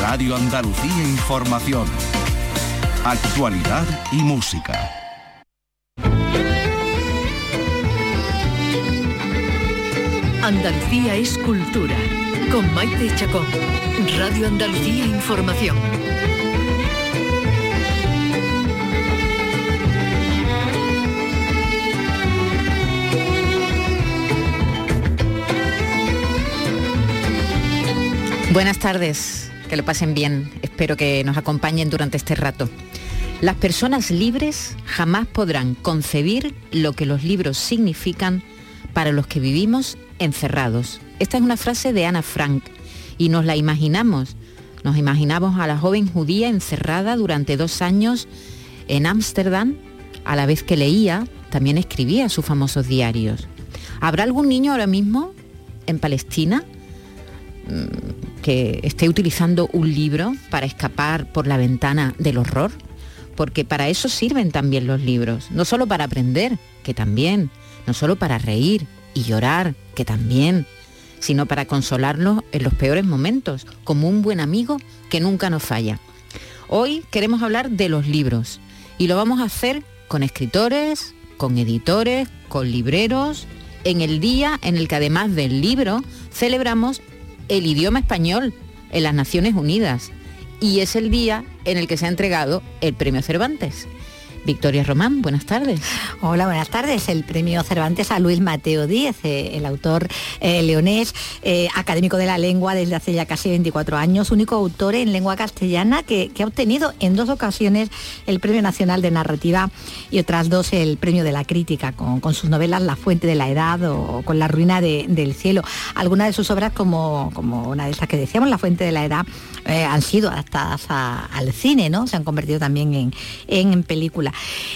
Radio Andalucía Información. Actualidad y música. Andalucía es cultura. Con Maite Chacón. Radio Andalucía Información. Buenas tardes, que lo pasen bien. Espero que nos acompañen durante este rato. Las personas libres jamás podrán concebir lo que los libros significan para los que vivimos encerrados. Esta es una frase de Ana Frank y nos la imaginamos. Nos imaginamos a la joven judía encerrada durante 2 años en Ámsterdam. A la vez que leía, también escribía sus famosos diarios. ¿Habrá algún niño ahora mismo en Palestina que esté utilizando un libro para escapar por la ventana del horror? Porque para eso sirven también los libros, no solo para aprender, que también, no solo para reír y llorar, que también, sino para consolarnos en los peores momentos, como un buen amigo que nunca nos falla. Hoy queremos hablar de los libros y lo vamos a hacer con escritores, con editores, con libreros, en el día en el que además del libro celebramos el idioma español en las Naciones Unidas, y es el día en el que se ha entregado el Premio Cervantes. Victoria Román, buenas tardes. Hola, buenas tardes. El Premio Cervantes a Luis Mateo Díez, el autor leonés, académico de la lengua desde hace ya casi 24 años, único autor en lengua castellana que ha obtenido en 2 ocasiones el Premio Nacional de Narrativa y otras 2 el Premio de la Crítica, con sus novelas La Fuente de la Edad o con La Ruina del Cielo. Algunas de sus obras, como una de estas que decíamos, La Fuente de la Edad, han sido adaptadas al cine, ¿no? Se han convertido también en película.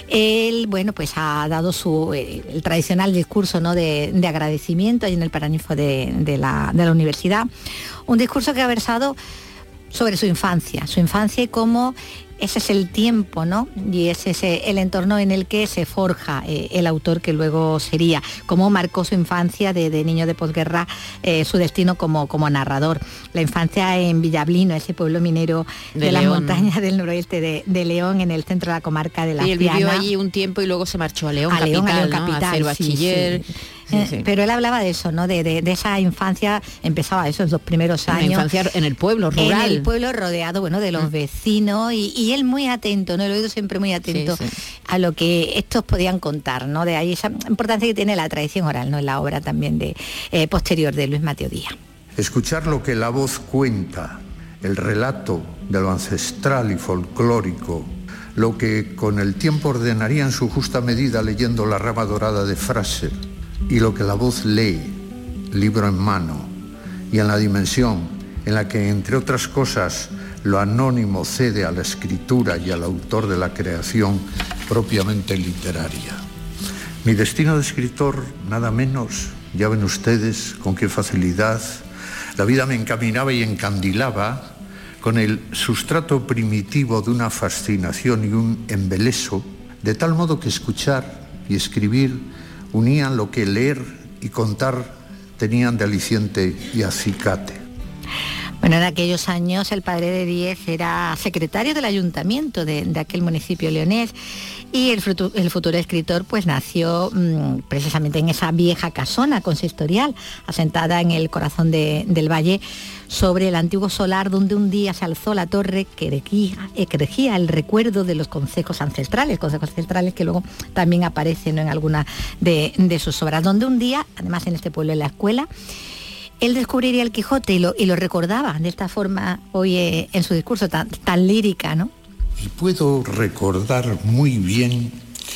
Él, bueno, pues ha dado el tradicional discurso, ¿no?, de agradecimiento ahí en el Paraninfo de la universidad. Un discurso que ha versado sobre su infancia y cómo ese es el tiempo, ¿no? Y ese es el entorno en el que se forja el autor que luego sería, cómo marcó su infancia de niño de posguerra, su destino como narrador. La infancia en Villablino, ese pueblo minero de las montañas del noroeste de León, en el centro de la comarca de La Fiana. Y él vivió allí un tiempo y luego se marchó a León, capital, a hacer bachiller. Sí. Sí. Pero él hablaba de eso, ¿no? De esa infancia, empezaba esos 2 primeros años. Una infancia en el pueblo rural. En el pueblo rodeado, bueno, de los vecinos y él muy atento, ¿no? Lo he oído siempre muy atento a lo que estos podían contar, ¿no? De ahí esa importancia que tiene la tradición oral, ¿no? En la obra también posterior de Luis Mateo Díez. Escuchar lo que la voz cuenta, el relato de lo ancestral y folclórico, lo que con el tiempo ordenaría en su justa medida leyendo La rama dorada de Fraser, y lo que la voz lee, libro en mano, y en la dimensión en la que, entre otras cosas, lo anónimo cede a la escritura y al autor de la creación propiamente literaria. Mi destino de escritor, nada menos, ya ven ustedes con qué facilidad la vida me encaminaba y encandilaba con el sustrato primitivo de una fascinación y un embeleso, de tal modo que escuchar y escribir unían lo que leer y contar tenían de aliciente y acicate. Bueno, en aquellos años el padre de Díez era secretario del ayuntamiento de aquel municipio leonés y el futuro escritor pues nació precisamente en esa vieja casona consistorial asentada en el corazón del valle, sobre el antiguo solar donde un día se alzó la torre que regía el recuerdo de los consejos ancestrales que luego también aparecen, ¿no?, en algunas de sus obras, donde un día, además en este pueblo, en la escuela, él descubriría el Quijote y lo recordaba de esta forma hoy en su discurso tan lírica, ¿no? Y puedo recordar muy bien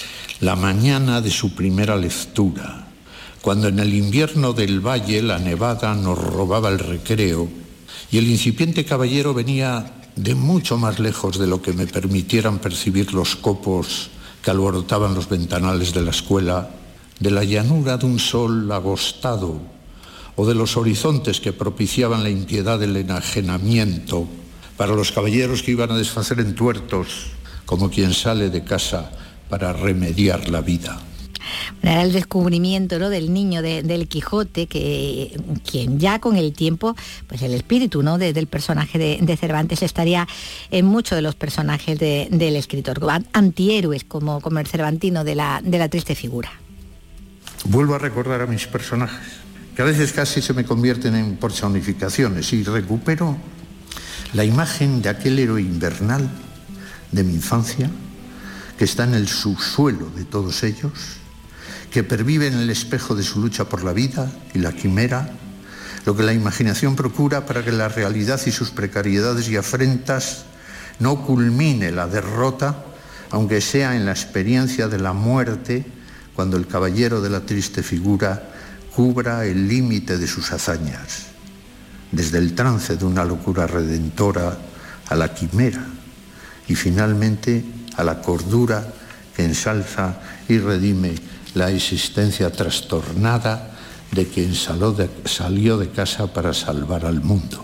la mañana de su primera lectura, cuando en el invierno del valle la nevada nos robaba el recreo y el incipiente caballero venía de mucho más lejos de lo que me permitieran percibir los copos que alborotaban los ventanales de la escuela, de la llanura de un sol agostado o de los horizontes que propiciaban la impiedad del enajenamiento para los caballeros que iban a desfacer en tuertos como quien sale de casa para remediar la vida. Era el descubrimiento, ¿no?, del niño del Quijote, quien ya con el tiempo, pues el espíritu, ¿no?, del personaje de Cervantes estaría en muchos de los personajes del escritor, antihéroes como el cervantino de la triste figura. Vuelvo a recordar a mis personajes, que a veces casi se me convierten en personificaciones, y recupero la imagen de aquel héroe invernal de mi infancia, que está en el subsuelo de todos ellos, que pervive en el espejo de su lucha por la vida y la quimera, lo que la imaginación procura para que la realidad y sus precariedades y afrentas no culmine la derrota, aunque sea en la experiencia de la muerte, cuando el caballero de la triste figura cubra el límite de sus hazañas, desde el trance de una locura redentora a la quimera y finalmente a la cordura que ensalza y redime la existencia trastornada de quien salió de casa para salvar al mundo.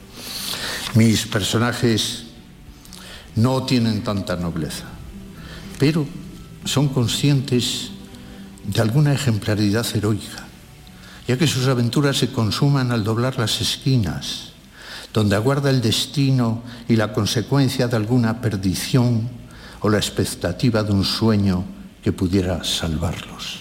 Mis personajes no tienen tanta nobleza, pero son conscientes de alguna ejemplaridad heroica, ya que sus aventuras se consuman al doblar las esquinas, donde aguarda el destino y la consecuencia de alguna perdición o la expectativa de un sueño que pudiera salvarlos.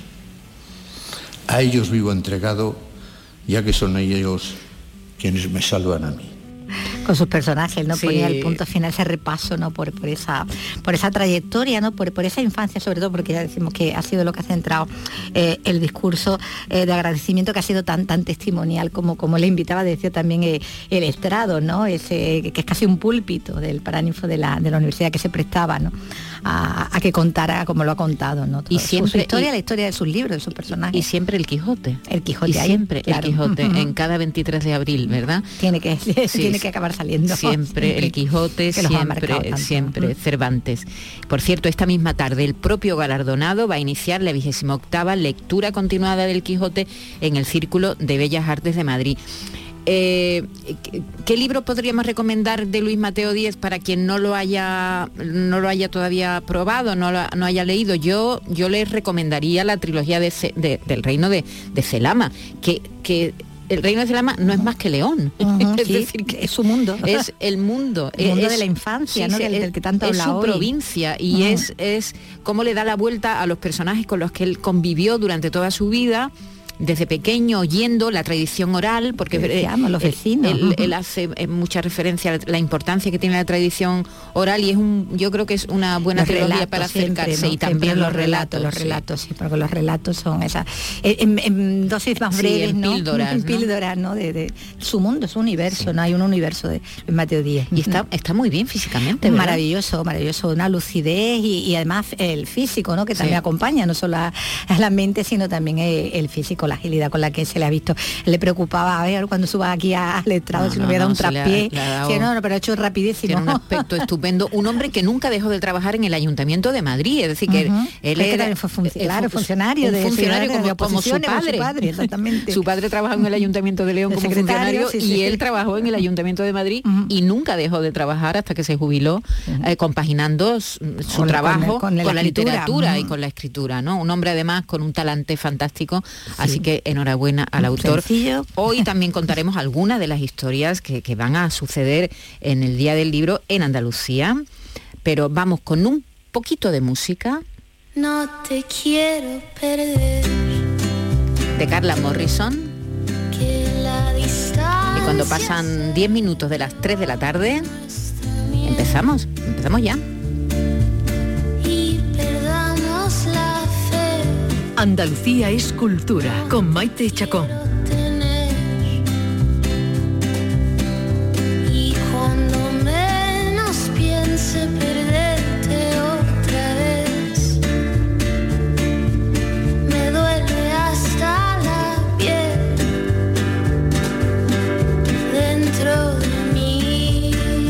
A ellos vivo entregado, ya que son ellos quienes me salvan a mí. Con sus personajes, ¿no? Sí. Ponía el punto final, ese repaso, ¿no?, por esa trayectoria, ¿no?, por esa infancia, sobre todo, porque ya decimos que ha sido lo que ha centrado el discurso de agradecimiento, que ha sido tan testimonial como le invitaba, decía también el estrado, ¿no?, ese que es casi un púlpito del paraninfo de la universidad, que se prestaba, ¿no?, a que contara como lo ha contado, ¿no?, y siempre su historia, la historia de sus libros, de sus personajes. Y siempre el Quijote. El Quijote. Y ahí, siempre claro. el Quijote, en cada 23 de abril, ¿verdad? Tiene que acabar saliendo. Siempre el Quijote, siempre Cervantes. Por cierto, esta misma tarde el propio galardonado va a iniciar la 28ª lectura continuada del Quijote en el Círculo de Bellas Artes de Madrid. ¿Qué libro podríamos recomendar de Luis Mateo Díez para quien no lo haya todavía probado, no haya leído? Yo les recomendaría la trilogía del Reino de Celama, que el Reino de Celama no es más que León. Es decir, que es su mundo. Es el mundo. El mundo de la infancia, ¿no?, del que tanto habla hoy. Es su provincia y es cómo le da la vuelta a los personajes con los que él convivió durante toda su vida, desde pequeño, oyendo la tradición oral, porque los vecinos. Él hace mucha referencia a la importancia que tiene la tradición oral, y yo creo que es una buena trilogía para acercarse, siempre, ¿no? Y también los relatos, sí, porque los relatos son esas en dosis más breves, en ¿no? Píldoras, ¿no? De su mundo, su universo, ¿no? Hay un universo de Mateo Díez. Y está muy bien físicamente, ¿verdad? Maravilloso, una lucidez y además el físico, ¿no?, que también acompaña no solo a la mente, sino también el físico, la agilidad con la que se le ha visto. Le preocupaba, a ver, cuando suba aquí al estrado, si no hubiera un traspié, pero ha hecho rapidísimo. Tiene un aspecto estupendo. Un hombre que nunca dejó de trabajar en el Ayuntamiento de Madrid, es decir, que él era funcionario como su padre. Exactamente. Su padre trabajó en el Ayuntamiento de León como funcionario, y él trabajó en el Ayuntamiento de Madrid y nunca dejó de trabajar hasta que se jubiló, compaginando su trabajo con la literatura y con la escritura, ¿no? Un hombre además con un talante fantástico, así que enhorabuena al autor. Sencillo. Hoy también contaremos algunas de las historias que van a suceder en el Día del Libro en Andalucía, pero vamos con un poquito de música. No te quiero perder. De Carla Morrison. Y cuando pasan 10 minutos de las 3 de la tarde, empezamos ya. Y perdamos la fe. Andalucía es cultura, con Maite Chacón. Y cuando menos piense perderte otra vez, me duele hasta la piel dentro de mí.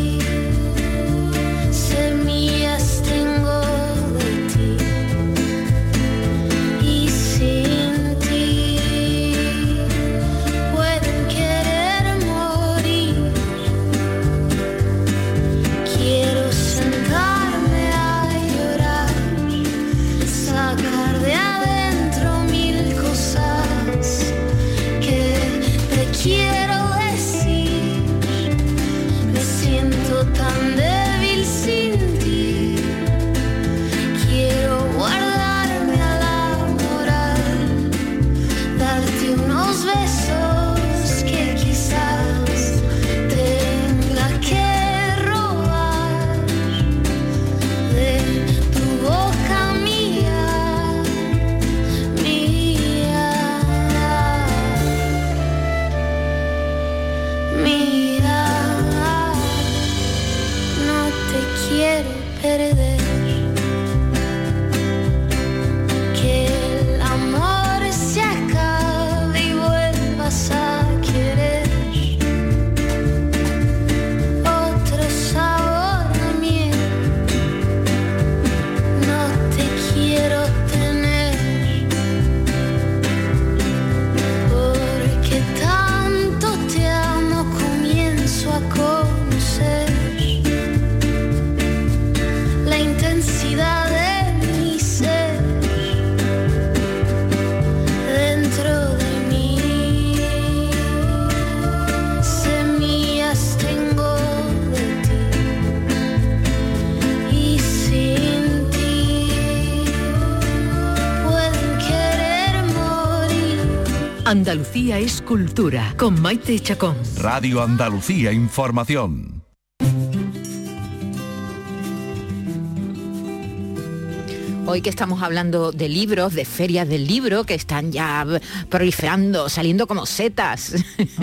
Semillas tengo de ti y sin ti Andalucía es cultura, con Maite Chacón. Radio Andalucía Información. Hoy que estamos hablando de libros, de ferias del libro, que están ya proliferando, saliendo como setas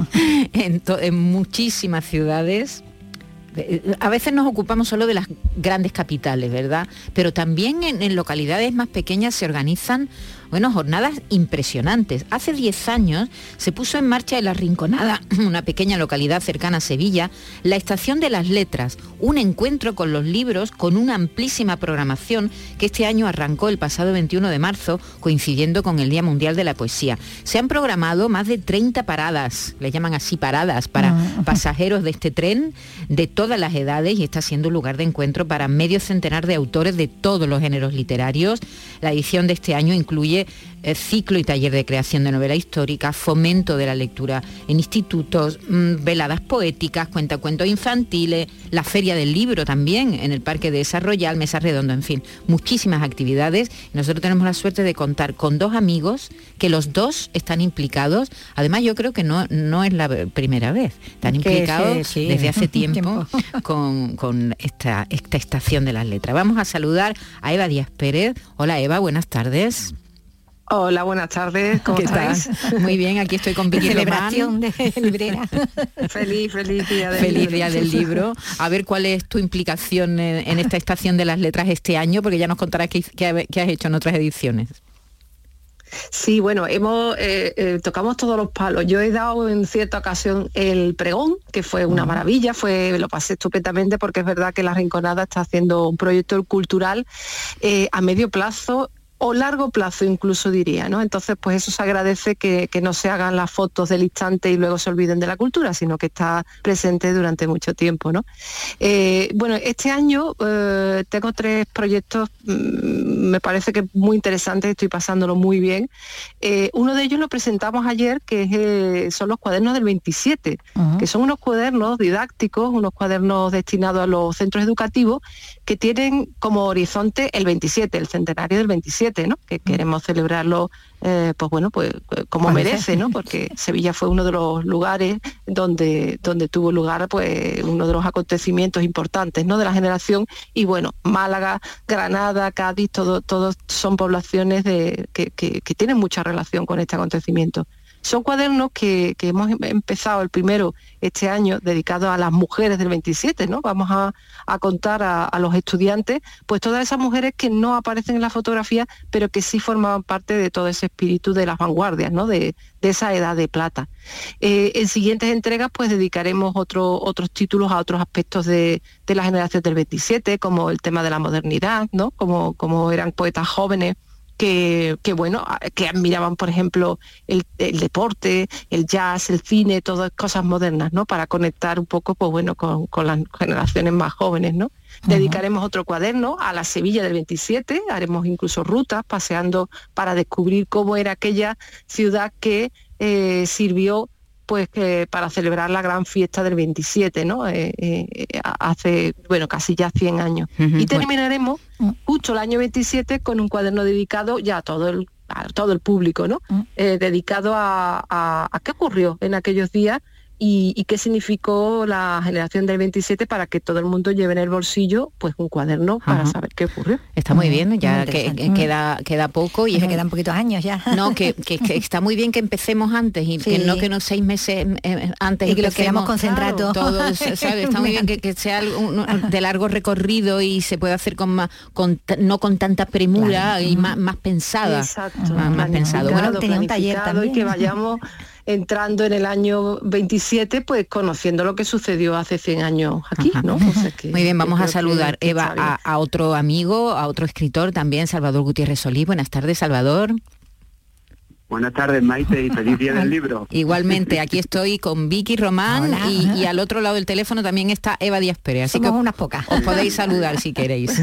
en muchísimas ciudades. A veces nos ocupamos solo de las grandes capitales, ¿verdad? Pero también en localidades más pequeñas se organizan, jornadas impresionantes. Hace 10 años se puso en marcha en La Rinconada, una pequeña localidad cercana a Sevilla, la Estación de las Letras, un encuentro con los libros con una amplísima programación que este año arrancó el pasado 21 de marzo, coincidiendo con el Día Mundial de la Poesía. Se han programado más de 30 paradas, le llaman así paradas, para pasajeros de este tren de todas las edades, y está siendo un lugar de encuentro para medio centenar de autores de todos los géneros literarios. La edición de este año incluye ciclo y taller de creación de novela histórica, fomento de la lectura en institutos, veladas poéticas, cuentacuentos infantiles, la feria del libro también en el Parque de Desarrollar, mesa redonda, en fin, muchísimas actividades. Nosotros tenemos la suerte de contar con dos amigos que los dos están implicados. Además, yo creo que no es la primera vez, están implicados sí. Desde hace tiempo con esta Estación de las Letras. Vamos a saludar a Eva Díaz Pérez. Hola Eva, buenas tardes. Hola, buenas tardes, ¿cómo estáis? Muy bien, aquí estoy con Vicky celebración Román. de librera. Feliz día del Feliz libro. día del libro. A ver cuál es tu implicación en esta Estación de las Letras este año, porque ya nos contarás qué has hecho en otras ediciones. Sí, bueno, tocamos todos los palos. Yo he dado en cierta ocasión el pregón, que fue una maravilla, lo pasé estupendamente, porque es verdad que La Rinconada está haciendo un proyecto cultural a medio plazo, o largo plazo incluso diría, ¿no? Entonces, pues eso se agradece que no se hagan las fotos del instante y luego se olviden de la cultura, sino que está presente durante mucho tiempo, ¿no? Bueno, este año tengo 3 proyectos, me parece que muy interesantes, estoy pasándolo muy bien. Uno de ellos lo presentamos ayer, que son los cuadernos del 27, que son unos cuadernos didácticos, unos cuadernos destinados a los centros educativos, que tienen como horizonte el 27, el centenario del 27, ¿no? Que queremos celebrarlo, pues como merece, ¿no? Porque Sevilla fue uno de los lugares donde tuvo lugar, pues, uno de los acontecimientos importantes, ¿no? De la generación. Y bueno, Málaga, Granada, Cádiz, todos son poblaciones que tienen mucha relación con este acontecimiento. Son cuadernos que hemos empezado el primero este año dedicado a las mujeres del 27, ¿no? Vamos a contar a los estudiantes, pues todas esas mujeres que no aparecen en la fotografía, pero que sí formaban parte de todo ese espíritu de las vanguardias, ¿no? De esa edad de plata. En siguientes entregas, pues dedicaremos otros títulos a otros aspectos de la generación del 27, como el tema de la modernidad, ¿no? Como eran poetas jóvenes, que admiraban, por ejemplo, el deporte, el jazz, el cine, todas cosas modernas, ¿no? Para conectar un poco, pues bueno, con las generaciones más jóvenes, ¿no? Dedicaremos otro cuaderno a la Sevilla del 27, haremos incluso rutas paseando para descubrir cómo era aquella ciudad que sirvió, pues, para celebrar la gran fiesta del 27, ¿no? Hace, casi ya 100 años. Y terminaremos justo el año 27 con un cuaderno dedicado ya a todo el público, ¿no? Dedicado a qué ocurrió en aquellos días y qué significó la generación del 27 para que todo el mundo lleve en el bolsillo, pues, un cuaderno para saber qué ocurrió. Está muy bien, ya que queda poco. Y quedan poquitos años ya. No, que está muy bien que empecemos antes y sí. que no 6 meses antes. Y que lo queramos concentrar todo. ¿Sabes? Está muy bien que sea de largo recorrido y se pueda hacer no con tanta premura, claro. Y más pensada. Exacto. Más pensado. Bueno, tenía un taller también. Y que vayamos entrando en el año 27, pues conociendo lo que sucedió hace 100 años aquí, ¿no? O sea que, muy bien, vamos a saludar, Eva, a otro amigo, a otro escritor también, Salvador Gutiérrez Solís. Buenas tardes, Salvador. Buenas tardes, Maite, y feliz día del libro. Igualmente, aquí estoy con Vicky Román y al otro lado del teléfono también está Eva Díaz Pérez. Así somos que unas pocas. Os podéis saludar si queréis.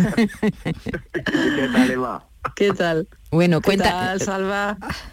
¿Qué tal, Eva? ¿Qué tal? Bueno, ¿Qué tal, Salva?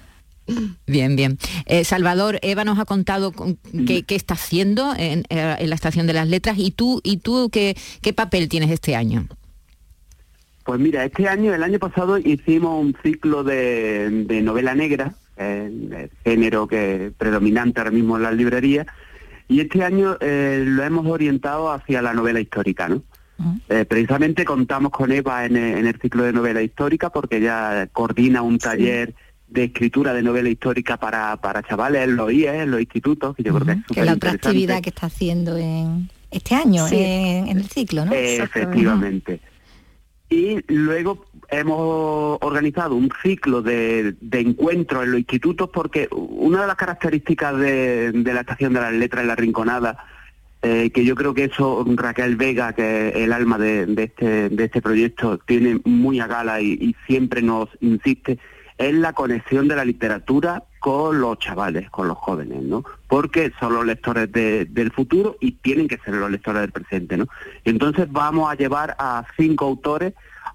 Bien. Salvador, Eva nos ha contado qué está haciendo en la Estación de las Letras y tú ¿qué papel tienes este año? Pues mira, el año pasado hicimos un ciclo de novela negra el género que predominante ahora mismo en las librerías, y este año lo hemos orientado hacia la novela histórica, ¿no? Precisamente contamos con Eva en el ciclo de novela histórica porque ella coordina un taller de escritura de novela histórica para chavales en los IES, en los institutos, que yo creo que es súper que es la otra interesante. actividad que está haciendo en este año, en el ciclo, ¿no? Efectivamente. Y luego hemos organizado un ciclo de encuentros en los institutos porque una de las características de la Estación de las Letras en La Rinconada, que yo creo que eso Raquel Vega, que es el alma de este proyecto, tiene muy a gala y siempre nos insiste, es la conexión de la literatura con los chavales, con los jóvenes, ¿no? Porque son los lectores del futuro y tienen que ser los lectores del presente, ¿no? Entonces vamos a llevar a 5 autores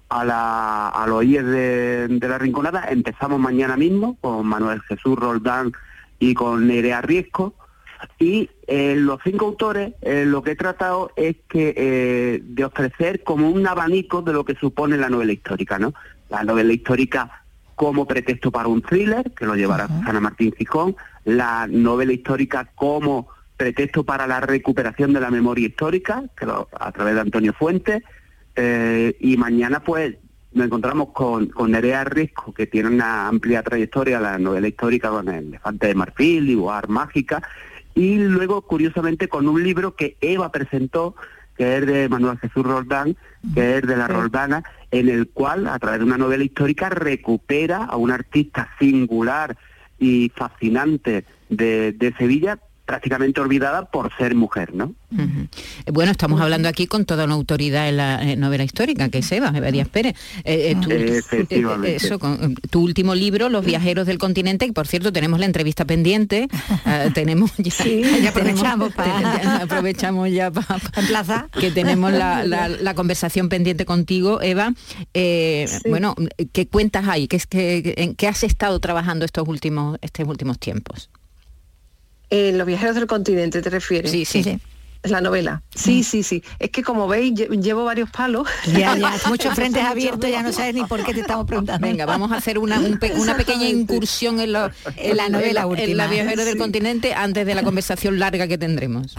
a los IES de La Rinconada. Empezamos mañana mismo con Manuel Jesús Roldán y con Nerea Riesco. Y los 5 autores lo que he tratado es que de ofrecer como un abanico de lo que supone la novela histórica, ¿no? La novela histórica como pretexto para un thriller, que lo llevará Susana Martín Gijón, la novela histórica como pretexto para la recuperación de la memoria histórica, a través de Antonio Fuentes, y mañana pues nos encontramos con Nerea Riesco, que tiene una amplia trayectoria en la novela histórica con El elefante de marfil y Boar Mágica, y luego curiosamente con un libro que Eva presentó, que es de Manuel Jesús Roldán, que es de La Roldana, en el cual, a través de una novela histórica, recupera a una artista singular y fascinante de Sevilla, prácticamente olvidada por ser mujer, ¿no? Bueno, estamos hablando aquí con toda una autoridad en la novela histórica, que es Eva Díaz Pérez. Efectivamente. Con tu último libro, Los viajeros del continente, que por cierto tenemos la entrevista pendiente, tenemos ya aprovechamos ya para emplazar, que tenemos la conversación pendiente contigo, Eva. Bueno, ¿qué cuentas hay? ¿En qué has estado trabajando estos últimos tiempos? Los viajeros del continente, ¿te refieres? Sí. La novela. Sí. Es que como veis, llevo varios palos. Ya, muchos frentes abiertos, ya no sabes ni por qué te estamos preguntando. Venga, vamos a hacer una pequeña incursión en la novela última. En la viajero del continente, antes de la conversación larga que tendremos.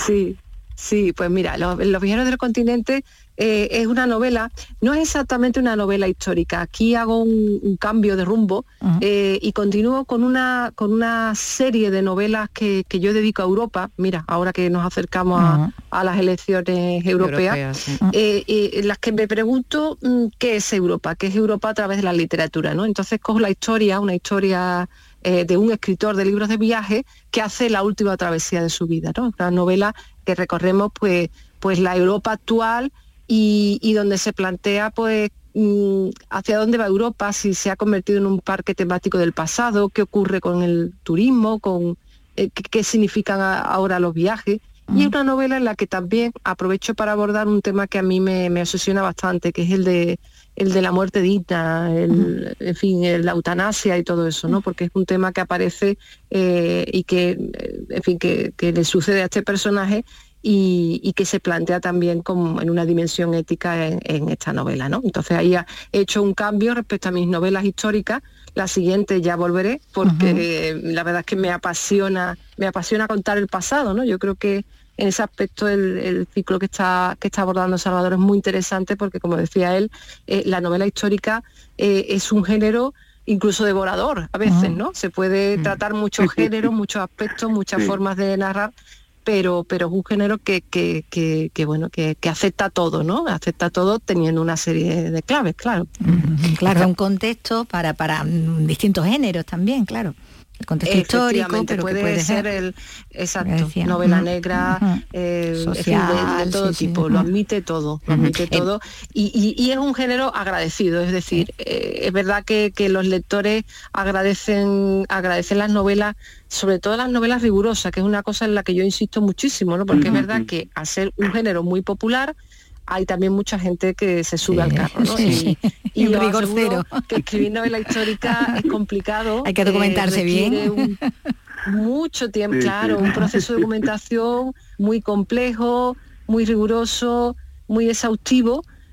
Sí, pues mira, Los viajeros del continente es una novela, no es exactamente una novela histórica. Aquí hago un cambio de rumbo y continúo con una serie de novelas que yo dedico a Europa. Mira, ahora que nos acercamos a las elecciones europeas, las que me pregunto qué es Europa a través de la literatura, ¿no? Entonces cojo una historia de un escritor de libros de viaje que hace la última travesía de su vida, ¿no? Una novela que recorremos pues la Europa actual y donde se plantea pues hacia dónde va Europa, si se ha convertido en un parque temático del pasado, qué ocurre con el turismo, con qué significan ahora los viajes. Y es una novela en la que también aprovecho para abordar un tema que a mí me obsesiona bastante, que es el de la muerte digna, en fin, la eutanasia y todo eso, ¿no? Porque es un tema que aparece y que, en fin, que le sucede a este personaje y que se plantea también como en una dimensión ética en esta novela, ¿no? Entonces ahí he hecho un cambio respecto a mis novelas históricas. La siguiente ya volveré porque la verdad es que me apasiona contar el pasado, ¿no? Yo creo que en ese aspecto el ciclo que está abordando Salvador es muy interesante porque, como decía él, la novela histórica es un género incluso devorador a veces, ¿no? Se puede tratar muchos géneros, muchos aspectos, muchas formas de narrar, pero es un género que acepta todo, ¿no? Acepta todo teniendo una serie de claves, claro. Claro, un contexto para distintos géneros también, claro. El contexto histórico, pero puede ser novela negra, social, de todo tipo, lo admite todo, y es un género agradecido, es decir, es verdad que los lectores agradecen las novelas, sobre todo las novelas rigurosas, que es una cosa en la que yo insisto muchísimo, ¿no? Porque es verdad que al ser un género muy popular, hay también mucha gente que se sube al carro, ¿no? Y un rigor cero. Que escribir novela histórica es complicado. Hay que documentarse bien. Mucho tiempo, un proceso de documentación muy complejo, muy riguroso, muy exhaustivo,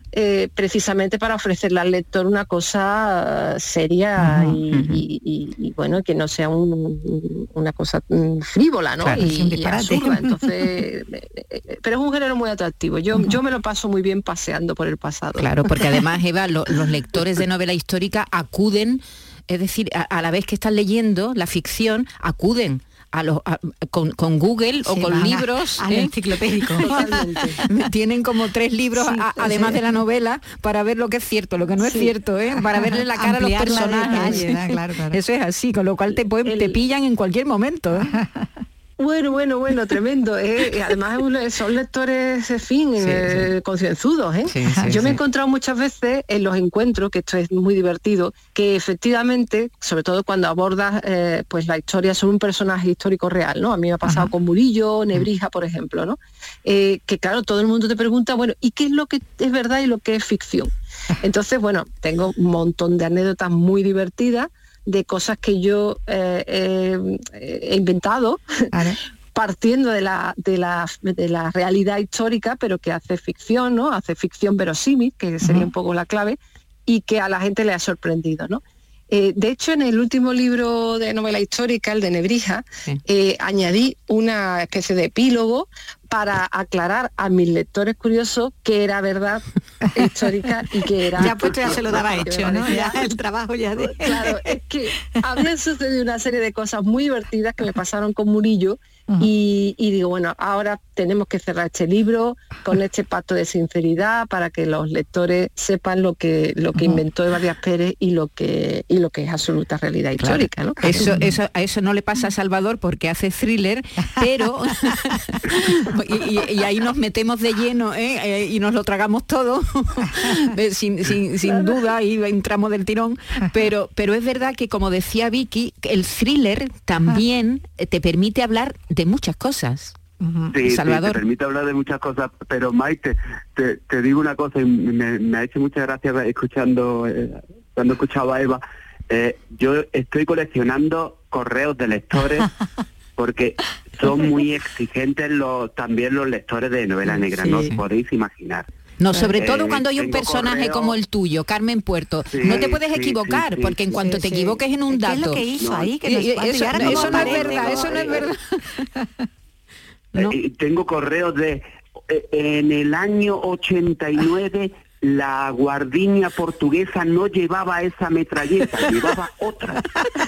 precisamente para ofrecerle al lector una cosa seria y bueno, que no sea una cosa frívola, ¿no? Claro, y absurda. Entonces, pero es un género muy atractivo. Yo me lo paso muy bien paseando por el pasado. Claro, porque además, Eva, los lectores de novela histórica acuden, es decir, a la vez que están leyendo la ficción, acuden con Google o con libros al enciclopédico. Tienen como 3 libros además de la novela para ver lo que es cierto, lo que no es cierto, para verle la cara a los personajes. Claro. Eso es así, con lo cual te pillan en cualquier momento. Bueno, tremendo. Además son lectores, en fin, concienzudos. Yo me he encontrado muchas veces en los encuentros, que esto es muy divertido, que efectivamente, sobre todo cuando abordas pues la historia sobre un personaje histórico real, ¿no? A mí me ha pasado con Murillo, Nebrija, por ejemplo, ¿no? Que claro, todo el mundo te pregunta, bueno, ¿y qué es lo que es verdad y lo que es ficción? Entonces, bueno, tengo un montón de anécdotas muy divertidas de cosas que yo he inventado, partiendo de la realidad histórica, pero que hace ficción, ¿no? Hace ficción verosímil, que sería un poco la clave, y que a la gente le ha sorprendido, ¿no? De hecho, en el último libro de novela histórica, el de Nebrija, añadí una especie de epílogo para aclarar a mis lectores curiosos que era verdad histórica y que era... Ya pues ya se lo daba hecho, ¿no? Ya el trabajo ya de... Claro, es que habían sucedido una serie de cosas muy divertidas que me pasaron con Murillo y digo, bueno, ahora tenemos que cerrar este libro con este pacto de sinceridad para que los lectores sepan lo que inventó Eva Díaz Pérez y lo que es absoluta realidad histórica, ¿no? A eso no le pasa a Salvador porque hace thriller, pero y ahí nos metemos de lleno y nos lo tragamos todo sin duda y entramos del tirón, pero es verdad que, como decía Vicky, el thriller también te permite hablar de muchas cosas. Sí, Salvador. te permite hablar de muchas cosas, pero Maite, te digo una cosa y me ha hecho mucha gracia escuchando cuando escuchaba a Eva. Yo estoy coleccionando correos de lectores porque son muy exigentes también los lectores de novela negra, no os podéis imaginar. No, sobre todo cuando hay un tengo personaje como el tuyo, Carmen Puerto, Sí, no te puedes equivocar, sí, porque en cuanto te equivoques en un ¿Qué es dato... lo que hizo ahí? Que Eso no es verdad, eso no es verdad. No. Tengo correos de... en el año 89... la guardiña portuguesa no llevaba esa metralleta, llevaba otra.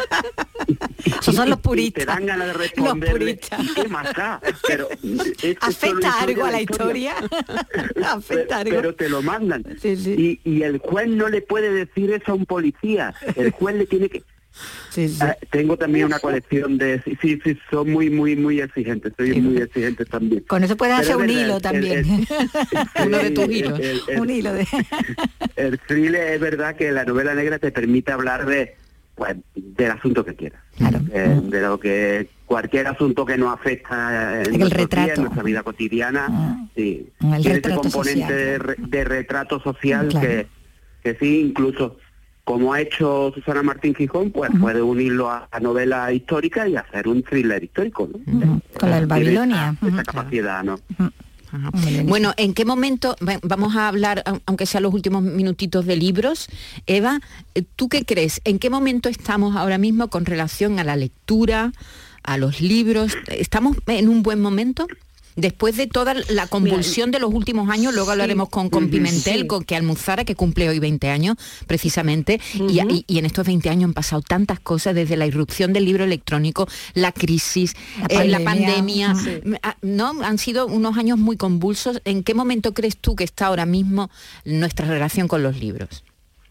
Esos son los puristas. Y te dan ganas de responderle, ¿qué más da? Pero ¿afecta algo a la historia? ¿Afecta algo? Pero te lo mandan. Sí. Y el juez no le puede decir eso a un policía. El juez le tiene que... tengo también una colección de... Sí, son muy exigentes. Soy muy exigente también. Con eso puedes hacer un hilo también. Uno de tus hilos. Un hilo de... El thriller es verdad que la novela negra te permite hablar del asunto que quieras. Claro. De lo que... Cualquier asunto que nos afecta en nuestra vida cotidiana. Sí. Tiene ese componente de retrato social que sí, incluso... como ha hecho Susana Martín Gijón, pues puede unirlo a novela histórica y hacer un thriller histórico, ¿no? Con la Babilonia. Esa capacidad, ¿no? Bueno, ¿en qué momento, vamos a hablar, aunque sea los últimos minutitos, de libros? Eva, ¿tú qué crees? ¿En qué momento estamos ahora mismo con relación a la lectura, a los libros? ¿Estamos en un buen momento? Después de toda la convulsión de los últimos años, luego hablaremos con Pimentel, con que Almuzara, que cumple hoy 20 años, precisamente, y en estos 20 años han pasado tantas cosas, desde la irrupción del libro electrónico, la crisis, la pandemia, ¿no? Han sido unos años muy convulsos. ¿En qué momento crees tú que está ahora mismo nuestra relación con los libros?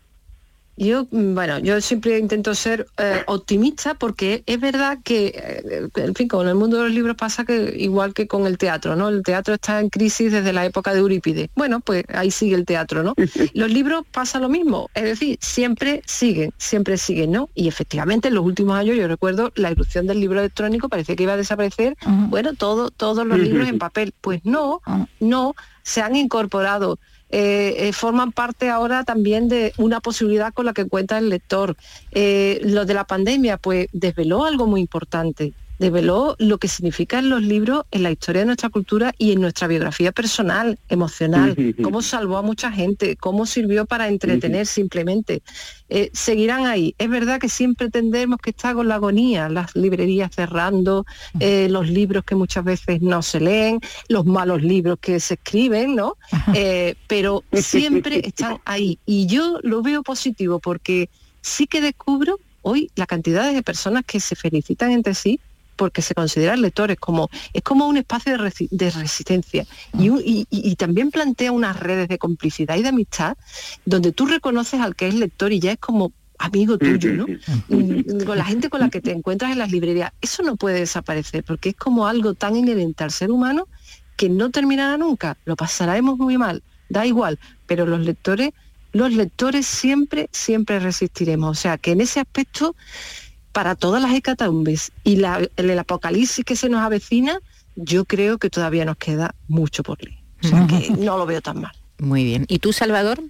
Yo siempre intento ser optimista, porque es verdad que, en fin, con el mundo de los libros pasa que igual que con el teatro, ¿no? El teatro está en crisis desde la época de Eurípides. Bueno, pues ahí sigue el teatro, ¿no? Los libros pasa lo mismo, es decir, siempre siguen, ¿no? Y efectivamente en los últimos años yo recuerdo la irrupción del libro electrónico, parecía que iba a desaparecer, bueno, todos los libros en papel. Pues no, se han incorporado. Forman parte ahora también de una posibilidad con la que cuenta el lector. Lo de la pandemia pues desveló algo muy importante, develó lo que significan los libros en la historia de nuestra cultura y en nuestra biografía personal, emocional, cómo salvó a mucha gente, cómo sirvió para entretener simplemente. Seguirán ahí. Es verdad que siempre tendremos que estar con la agonía, las librerías cerrando, los libros que muchas veces no se leen, los malos libros que se escriben, ¿no? Pero siempre están ahí. Y yo lo veo positivo porque sí que descubro hoy la cantidad de personas que se felicitan entre sí porque se consideran lectores, es como un espacio de resistencia y también plantea unas redes de complicidad y de amistad donde tú reconoces al que es lector y ya es como amigo tuyo, ¿no? Con la gente con la que te encuentras en las librerías. Eso no puede desaparecer porque es como algo tan inherente al ser humano que no terminará nunca. Lo pasaremos muy mal, da igual, pero los lectores siempre resistiremos. O sea, que en ese aspecto, para todas las hecatombes y el apocalipsis que se nos avecina, yo creo que todavía nos queda mucho por leer. O sea, que no lo veo tan mal. Muy bien. ¿Y tú, Salvador?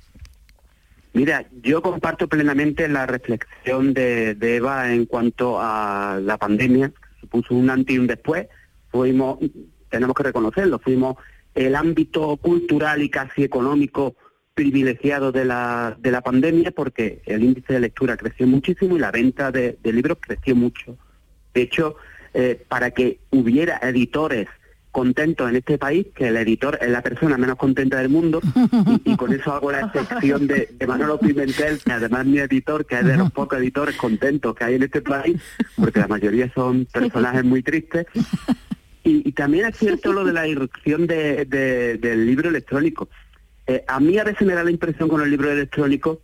Mira, yo comparto plenamente la reflexión de Eva en cuanto a la pandemia. Supuso un antes y un después. Tenemos que reconocerlo, fuimos el ámbito cultural y casi económico privilegiado de la pandemia porque el índice de lectura creció muchísimo y la venta de libros creció mucho. De hecho, para que hubiera editores contentos en este país, que el editor es la persona menos contenta del mundo, y con eso hago la excepción de Manolo Pimentel, que además es mi editor, que es de los pocos editores contentos que hay en este país, porque la mayoría son personajes muy tristes. Y también es cierto lo de la irrupción del libro electrónico. A mí a veces me da la impresión con el libro electrónico...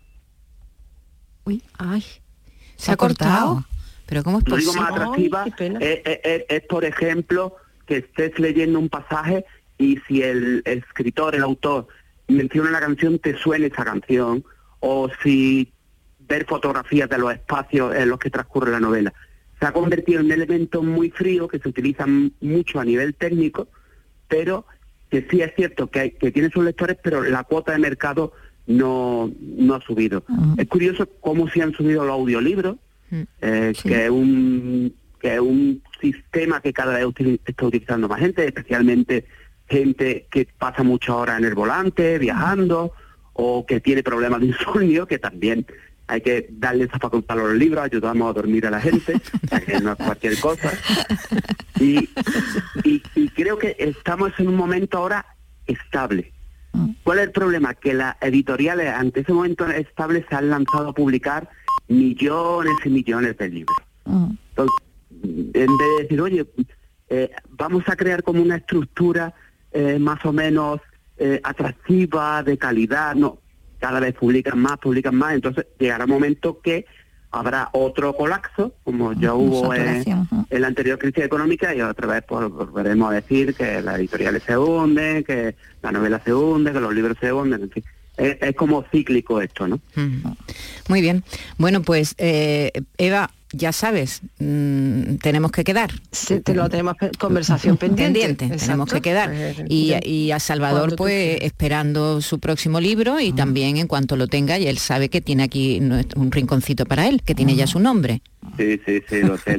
Uy, ay, se ha cortado. ¿Pero cómo es posible? Lo digo más atractiva, es por ejemplo, que estés leyendo un pasaje y si el escritor, el autor, menciona la canción, te suene esa canción, o si ver fotografías de los espacios en los que transcurre la novela. Se ha convertido en un elemento muy frío que se utiliza mucho a nivel técnico, pero que sí es cierto que tiene sus lectores, pero la cuota de mercado no ha subido. Es curioso cómo se han subido los audiolibros, que es un sistema que cada vez está utilizando más gente, especialmente gente que pasa muchas horas en el volante, viajando, o que tiene problemas de insomnio, que también hay que darle esa facultad a los libros, ayudamos a dormir a la gente, que no es cualquier cosa. Y creo que estamos en un momento ahora estable. ¿Cuál es el problema? Que las editoriales ante ese momento estable se han lanzado a publicar millones y millones de libros. Entonces, en vez de decir, oye, vamos a crear como una estructura más o menos atractiva, de calidad, no. Cada vez publican más, entonces llegará un momento que habrá otro colapso, como ya hubo en la anterior crisis económica, y otra vez volveremos a decir que las editoriales se hunden, que la novela se hunde, que los libros se hunden, en fin. Es como cíclico esto, ¿no? Muy bien. Bueno, pues Eva, ya sabes, tenemos que quedar. Sí, lo tenemos conversación pendiente. Tenemos que quedar. Y a Salvador, pues, esperando su próximo libro y también en cuanto lo tenga, y él sabe que tiene aquí un rinconcito para él, que tiene ya su nombre. Sí, lo sé.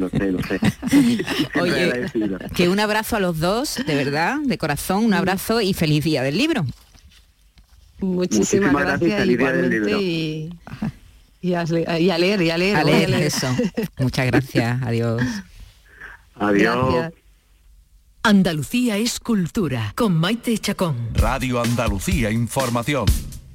Oye, que un abrazo a los dos, de verdad, de corazón, un abrazo y feliz día del libro. Muchísimas gracias igualmente y a leer. A leer, eso. Muchas gracias, adiós. Adiós. Gracias. Andalucía es cultura, con Maite Chacón. Radio Andalucía Información.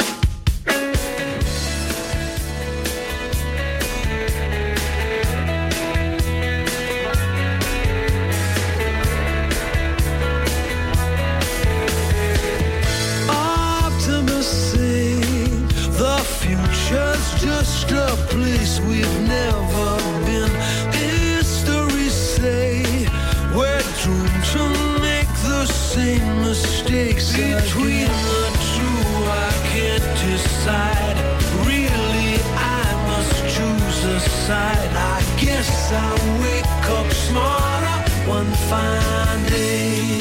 Just a place we've never been. History say we're doomed to make the same mistakes. Between the two I can't decide. Really I must choose a side. I guess I'll wake up smarter one fine day.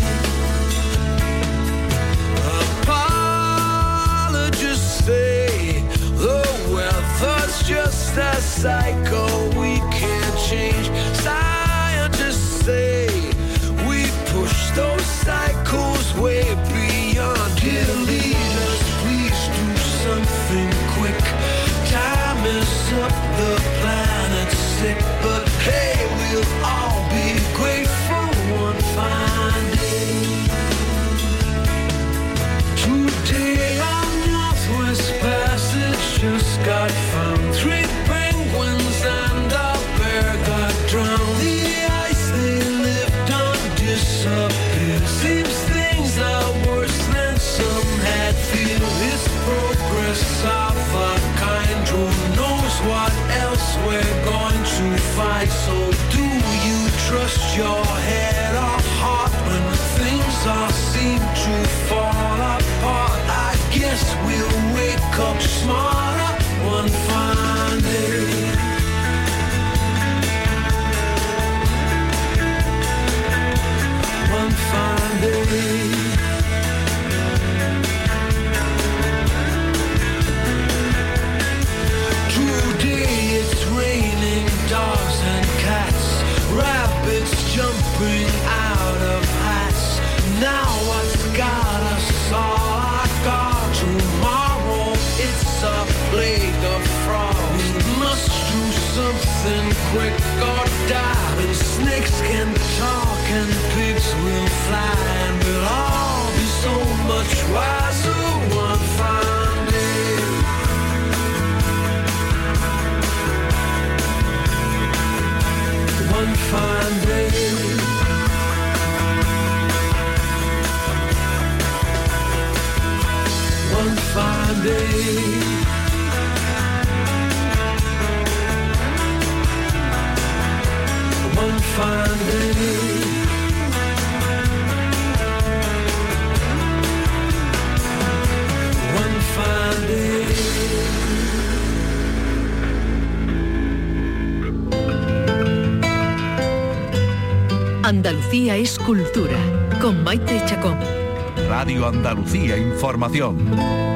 Apologists say the weather's just a cycle we can't change. Science sick, but hey, we'll all be grateful one fine day. Today our Northwest Passage just got found. 3 penguins and a bear got drowned. The ice they lived on disappeared. Seems things are worse than some had feared. It's progress of a kind. Who knows what else we're going to find? So do you trust your head or heart when things all seem to fall apart? I guess we'll wake up smarter one fine day. One fine day. Today it's raining dogs and cats, rabbits jumping out of hats. Now what's got us all agog? Tomorrow it's a plague of frogs. We must do something quick or die. When snakes can talk and pigs will fly, and we'll all be so much wiser one fine day. One fine day. One fine day. One fine day. One fine day. Andalucía es cultura, con Maite Chacón. Radio Andalucía Información.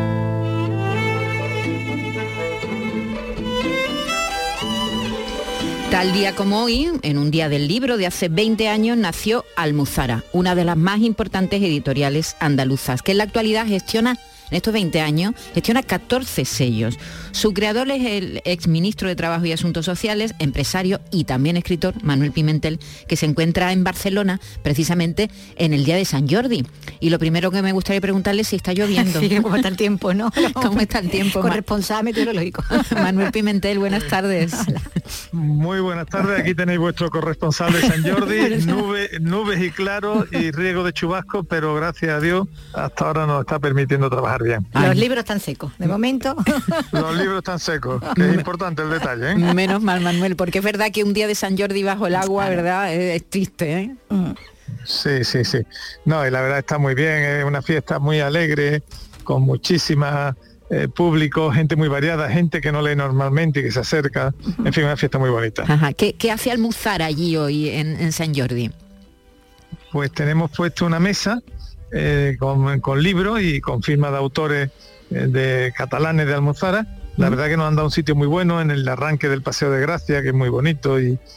Tal día como hoy, en un día del libro de hace 20 años, nació Almuzara, una de las más importantes editoriales andaluzas, que en la actualidad gestiona, en estos 20 años, gestiona 14 sellos. Su creador es el exministro de Trabajo y Asuntos Sociales, empresario y también escritor, Manuel Pimentel, que se encuentra en Barcelona precisamente en el día de San Jordi. Y lo primero que me gustaría preguntarle es si está lloviendo. Sí, ¿cómo está el tiempo, no? ¿Cómo está el tiempo? Corresponsal meteorológico. Manuel Pimentel, buenas tardes. Muy buenas tardes, aquí tenéis vuestro corresponsal de San Jordi, nubes y claros y riego de chubascos, pero gracias a Dios hasta ahora nos está permitiendo trabajar bien. Los libros están secos, de momento. Los libros están secos, que es importante el detalle, ¿eh? Menos mal, Manuel, porque es verdad que un día de San Jordi bajo el agua, ¿verdad? Es triste, ¿eh? Sí. No, y la verdad está muy bien, es una fiesta muy alegre, con muchísima público, gente muy variada, gente que no lee normalmente y que se acerca, en fin, una fiesta muy bonita. Ajá. ¿Qué hace Almuzara allí hoy en San Jordi? Pues tenemos puesto una mesa con libros y con firmas de autores de catalanes de Almuzara. La verdad que nos han dado un sitio muy bueno en el arranque del Paseo de Gracia, que es muy bonito,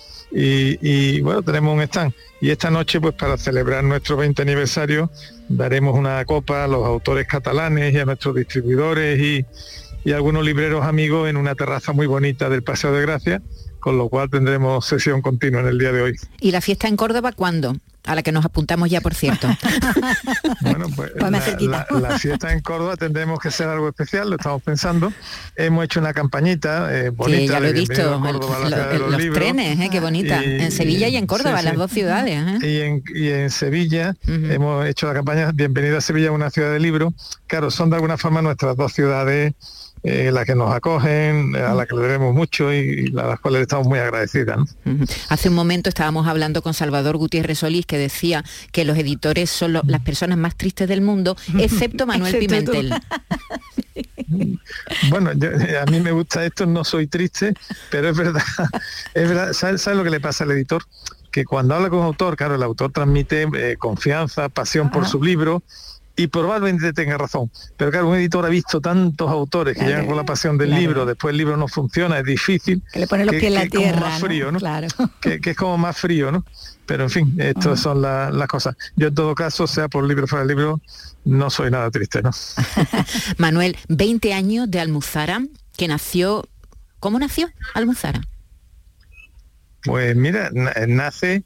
y bueno, tenemos un stand. Y esta noche, pues para celebrar nuestro 20 aniversario, daremos una copa a los autores catalanes y a nuestros distribuidores y algunos libreros amigos en una terraza muy bonita del Paseo de Gracia, con lo cual tendremos sesión continua en el día de hoy. ¿Y la fiesta en Córdoba cuándo? A la que nos apuntamos ya, por cierto. Bueno, pues la fiesta en Córdoba tendremos que ser algo especial, lo estamos pensando. Hemos hecho una campañita bonita. Sí, ya lo he visto, Córdoba, los trenes, qué bonita. En Sevilla y en Córdoba, sí, las dos ciudades. Y en Sevilla hemos hecho la campaña Bienvenida a Sevilla, una ciudad de libro. Claro, son de alguna forma nuestras dos ciudades, las que nos acogen, a las que le debemos mucho y a las cuales estamos muy agradecidas, ¿no? Hace un momento estábamos hablando con Salvador Gutiérrez Solís, que decía que los editores son las personas más tristes del mundo, excepto Manuel Pimentel. Bueno, a mí me gusta esto, no soy triste, pero es verdad. ¿Sabes lo que le pasa al editor? Que cuando habla con un autor, claro, el autor transmite confianza, pasión por su libro, y probablemente tenga razón, pero claro, un editor ha visto tantos autores que llegan con la pasión del libro, después el libro no funciona, es difícil, que le pone los pies en la tierra, como más frío, ¿no? Claro. Que es como más frío, ¿no? Pero en fin, estas son las cosas. Yo en todo caso, sea por libro o fuera de libro, no soy nada triste, ¿no? Manuel, 20 años de Almuzara, que nació... ¿Cómo nació Almuzara? Pues mira, nace...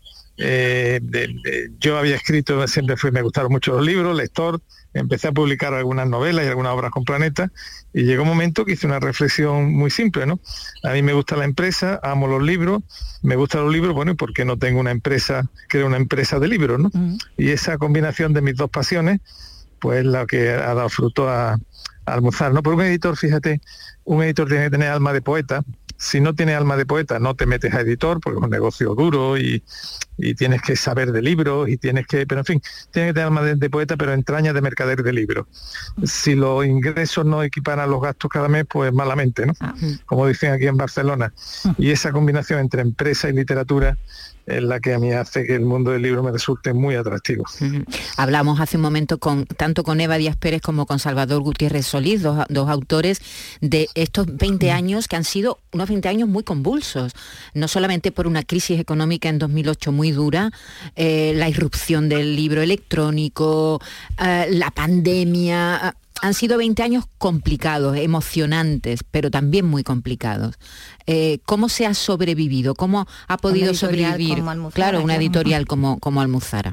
yo había escrito, me gustaron mucho los libros, lector, empecé a publicar algunas novelas y algunas obras con Planeta, y llegó un momento que hice una reflexión muy simple, ¿no? A mí me gusta la empresa, amo los libros, me gustan los libros, bueno, ¿y por qué no tengo una empresa, creo una empresa de libros, ¿no? Y esa combinación de mis dos pasiones, pues la que ha dado fruto a Almuzara, ¿no? Por un editor, fíjate, un editor tiene que tener alma de poeta. Si no tienes alma de poeta, no te metes a editor, porque es un negocio duro y tienes que saber de libros y pero en fin, tienes que tener alma de poeta, pero entrañas de mercader de libros. Si los ingresos no equiparan los gastos cada mes, pues malamente, ¿no? Como dicen aquí en Barcelona. Y esa combinación entre empresa y literatura es la que a mí hace que el mundo del libro me resulte muy atractivo. Hablamos hace un momento tanto con Eva Díaz Pérez como con Salvador Gutiérrez Solís, dos autores de estos 20 años que han sido unos 20 años muy convulsos, no solamente por una crisis económica en 2008 muy dura, la irrupción del libro electrónico, la pandemia... Han sido 20 años complicados, emocionantes, pero también muy complicados. ¿Cómo se ha sobrevivido? ¿Cómo ha podido sobrevivir? Claro, una editorial como Almuzara.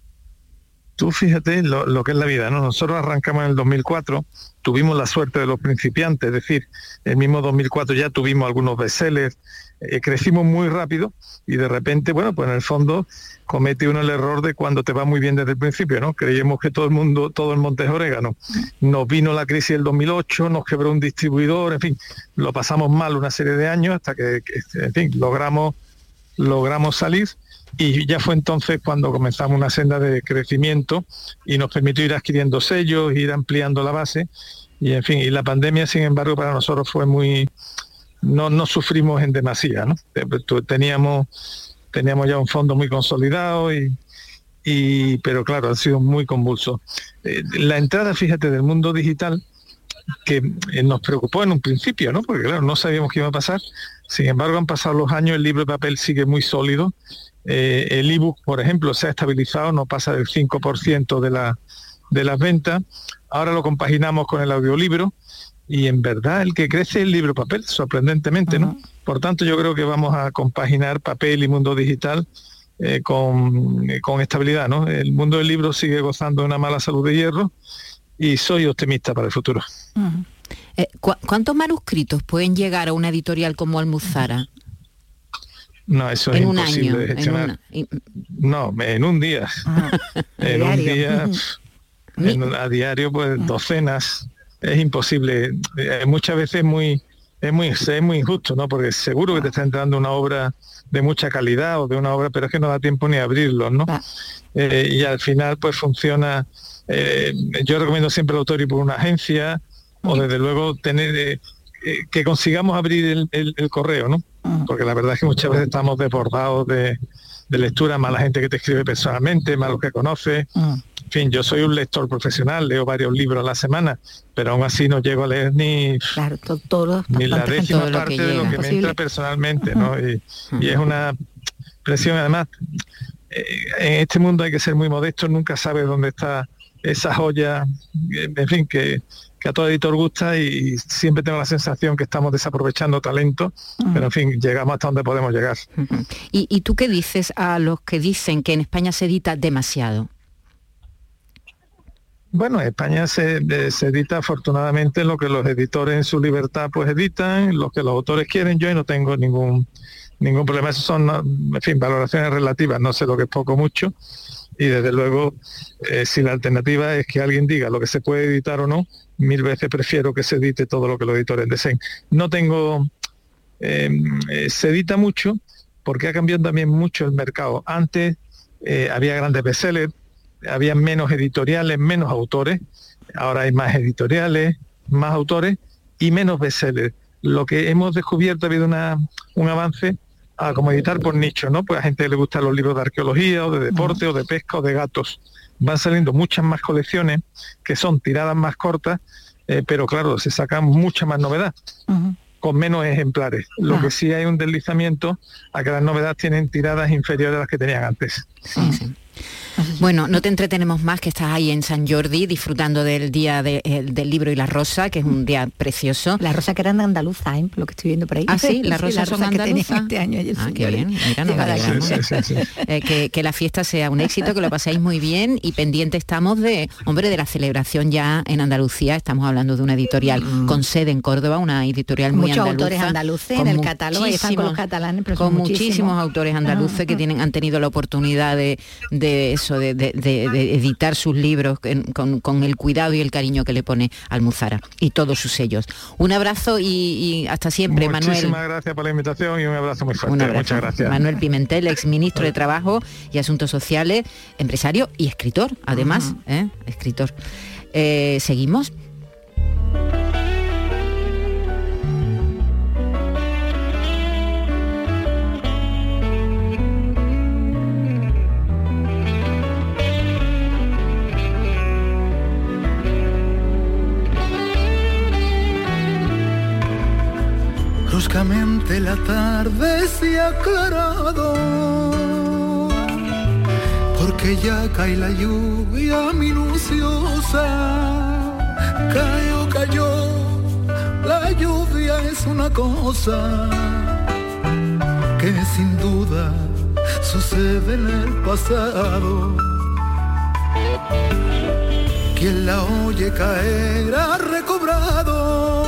Tú fíjate lo que es la vida, ¿no? Nosotros arrancamos en el 2004, tuvimos la suerte de los principiantes, es decir, el mismo 2004 ya tuvimos algunos bestsellers, crecimos muy rápido y de repente, bueno, pues en el fondo comete uno el error de cuando te va muy bien desde el principio, ¿no? Creíamos que todo el monte es orégano. Nos vino la crisis del 2008, nos quebró un distribuidor, en fin, lo pasamos mal una serie de años hasta que en fin, logramos salir. Y ya fue entonces cuando comenzamos una senda de crecimiento y nos permitió ir adquiriendo sellos, ir ampliando la base. Y en fin, y la pandemia, sin embargo, para nosotros fue muy... No sufrimos en demasía, ¿no? Teníamos ya un fondo muy consolidado, pero claro, ha sido muy convulso. La entrada, fíjate, del mundo digital, que nos preocupó en un principio, ¿no? Porque claro, no sabíamos qué iba a pasar. Sin embargo, han pasado los años, el libro de papel sigue muy sólido. El ebook, por ejemplo, se ha estabilizado, no pasa del 5% de las ventas. Ahora lo compaginamos con el audiolibro y en verdad el que crece es el libro papel, sorprendentemente, ¿no? Por tanto, yo creo que vamos a compaginar papel y mundo digital con estabilidad, ¿no? El mundo del libro sigue gozando de una mala salud de hierro y soy optimista para el futuro. ¿Cuántos manuscritos pueden llegar a una editorial como Almuzara? No, eso es imposible de gestionar. No, en un día. En un día, a diario, pues docenas. Es imposible. Muchas veces es muy injusto, ¿no? Porque seguro que te está entrando una obra de mucha calidad o de una obra, pero es que no da tiempo ni a abrirlo, ¿no? Y al final, pues funciona. Yo recomiendo siempre al autor ir por una agencia o desde luego tener que consigamos abrir el correo, ¿no? Porque la verdad es que muchas veces estamos desbordados de lectura, más la gente que te escribe personalmente, más los que conoce. En fin, yo soy un lector profesional, leo varios libros a la semana, pero aún así no llego a leer ni la décima parte de lo que me entra personalmente, ¿no? Y es una presión, además, en este mundo hay que ser muy modesto, nunca sabes dónde está esa joya, en fin, que a todo editor gusta y siempre tengo la sensación que estamos desaprovechando talento, pero en fin, llegamos hasta donde podemos llegar. ¿Y tú qué dices a los que dicen que en España se edita demasiado? Bueno, en España se edita afortunadamente lo que los editores en su libertad pues editan, lo que los autores quieren. Yo no tengo ningún problema. Esos son, en fin, valoraciones relativas, no sé lo que es poco o mucho. Y desde luego, si la alternativa es que alguien diga lo que se puede editar o no, 1000 veces prefiero que se edite todo lo que los editores deseen. No tengo... se edita mucho porque ha cambiado también mucho el mercado. Antes había grandes bestsellers, había menos editoriales, menos autores. Ahora hay más editoriales, más autores y menos bestsellers. Lo que hemos descubierto, ha habido un avance a como editar por nicho, ¿no? Pues a gente que le gustan los libros de arqueología o de deporte o de pesca o de gatos. Van saliendo muchas más colecciones que son tiradas más cortas, pero claro, se sacan mucha más novedad, con menos ejemplares. Lo que sí hay un deslizamiento a que las novedades tienen tiradas inferiores a las que tenían antes. Sí. Bueno, no te entretenemos más, que estás ahí en San Jordi disfrutando del día del libro y la rosa, que es un día precioso. La rosa que era andaluza, por lo que estoy viendo por ahí. Ah, sí, la rosa son andaluzas. Este año qué bien, mira, nos alegramos. Que la fiesta sea un éxito, que lo paséis muy bien, y pendiente estamos de la celebración ya en Andalucía. Estamos hablando de una editorial con sede en Córdoba, una editorial muy muchos andaluza. Autores andaluces en el catálogo, y están con los catalanes, pero con muchísimos autores andaluces que han tenido la oportunidad de editar sus libros con el cuidado y el cariño que le pone Almuzara y todos sus sellos. Un abrazo y hasta siempre, Manuel. Muchísimas gracias por la invitación y un abrazo muy fuerte. Muchas gracias. Manuel Pimentel, exministro de Trabajo y Asuntos Sociales, empresario y escritor, además, escritor. Seguimos. Bruscamente la tarde se ha aclarado, porque ya cae la lluvia minuciosa. Cayó, la lluvia es una cosa que sin duda sucede en el pasado. Quien la oye caer ha recobrado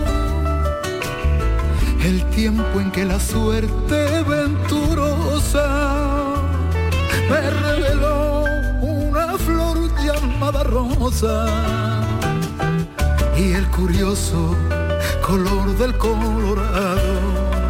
el tiempo en que la suerte venturosa me reveló una flor llamada rosa y el curioso color del colorado.